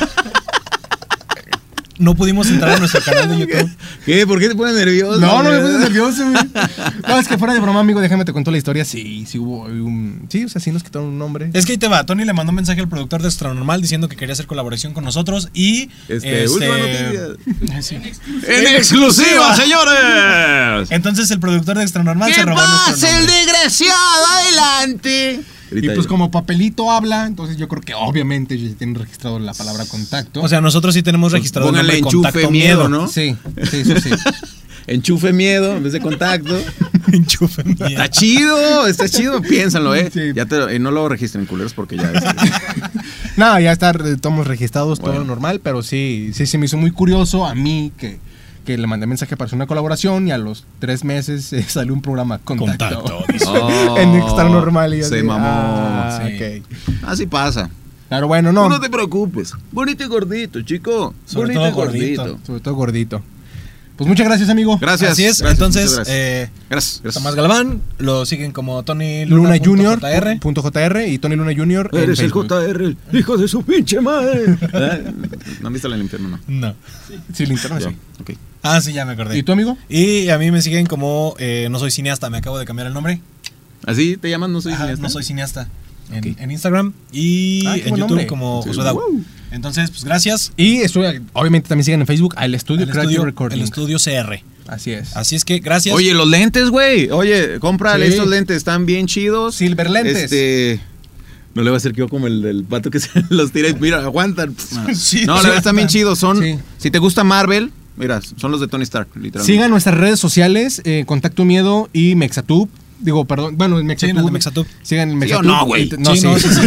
No pudimos entrar a nuestro canal de YouTube. ¿Qué? ¿Por qué te pones nervioso? No, no me güey? puse nervioso, güey. No, es que fuera de broma, amigo, déjame te cuento la historia. Sí, sí hubo un... Sí, o sea, sí nos quitaron un nombre. Es que ahí te va. Tony le mandó un mensaje al productor de Extra Normal diciendo que quería hacer colaboración con nosotros y... Este, última noticia. Sí. ¡En exclusiva, señores! Entonces el productor de Extra Normal se robó nuestro nombre. desgraciado! ¡Adelante! Y pues como papelito habla, entonces yo creo que obviamente ya tienen registrado la palabra contacto. O sea, nosotros sí tenemos registrado el Pónganle nombre enchufe Contacto miedo, Miedo. ¿no? Sí, sí, eso sí. Enchufe miedo en vez de contacto. Enchufe Miedo. Está chido, está chido, piénsanlo, ¿eh? Sí. Ya te, y no lo registren, culeros, porque ya... este, No, ya está, eh, estamos registrados, todo Bueno. normal, pero sí, sí se me hizo muy curioso a mí que, que le mandé mensaje para hacer una colaboración y a los tres meses eh, salió un programa Contacto. Contacto, dice. Oh, En Extra Normal. Y yo se así, mamó. ah, Sí. ok. Así pasa. Claro, bueno, No, no. no te preocupes. Bonito y gordito, chico. Sobre Bonito y todo gordito. gordito. Sobre todo gordito. Pues muchas gracias, amigo. Gracias. Así es. gracias, Entonces, muchas gracias. eh, gracias, gracias. Tomás Galván, lo siguen como Tony Luna Luna, Junior. J R. Punto JR y Tony Luna Junior. en Eres el Facebook. J R, el hijo de su pinche madre. ¿Eh? ¿No han visto el infierno? No. No. Sí, linterna, Ya, sí. ok. Ah, sí, ya me acordé. ¿Y tú, amigo? Y a mí me siguen como eh, No Soy Cineasta, me acabo de cambiar el nombre. ¿Así te llamas? No soy Ajá, cineasta. No Soy Cineasta. En, Ok. en Instagram y Ah, qué en buen YouTube nombre. como Sí. Josué Dau. Wow. Entonces, pues gracias. Y estoy, obviamente también sigan en Facebook al estudio El Creative estudio, Recording. el estudio C R. Así es. Así es que gracias. Oye, los lentes, güey. Oye, cómprale Sí. estos lentes, están bien chidos. Silver lentes. Este. No le va a hacer que yo como el del pato que se los tira y mira, aguantan. Sí, no, la sí. verdad están bien chidos. Son. Sí. Si te gusta Marvel, mira, son los de Tony Stark, literalmente. Sigan nuestras redes sociales, eh, Contacto Miedo y Mexatube. Digo, perdón, bueno, en Sí, en Mexatube. el de Mexatube. Sigan en ¿Sí o Mexatube. no, güey? Y- No, Sí, sí. no, sí, sí.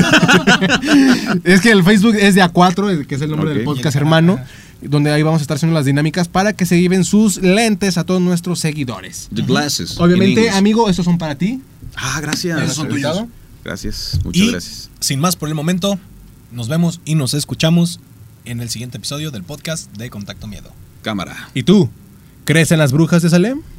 Es que el Facebook es de A cuatro, que es el nombre Ok. del podcast Y el- hermano, ajá. donde ahí vamos a estar haciendo las dinámicas para que se lleven sus lentes a todos nuestros seguidores. The Glasses. Obviamente, in English. amigo, estos son para ti. Ah, gracias. Esos son tuyos. Gracias, muchas Y gracias. sin más por el momento, nos vemos y nos escuchamos en el siguiente episodio del podcast de Contacto Miedo. Cámara. ¿Y tú? ¿Crees en las brujas de Salem?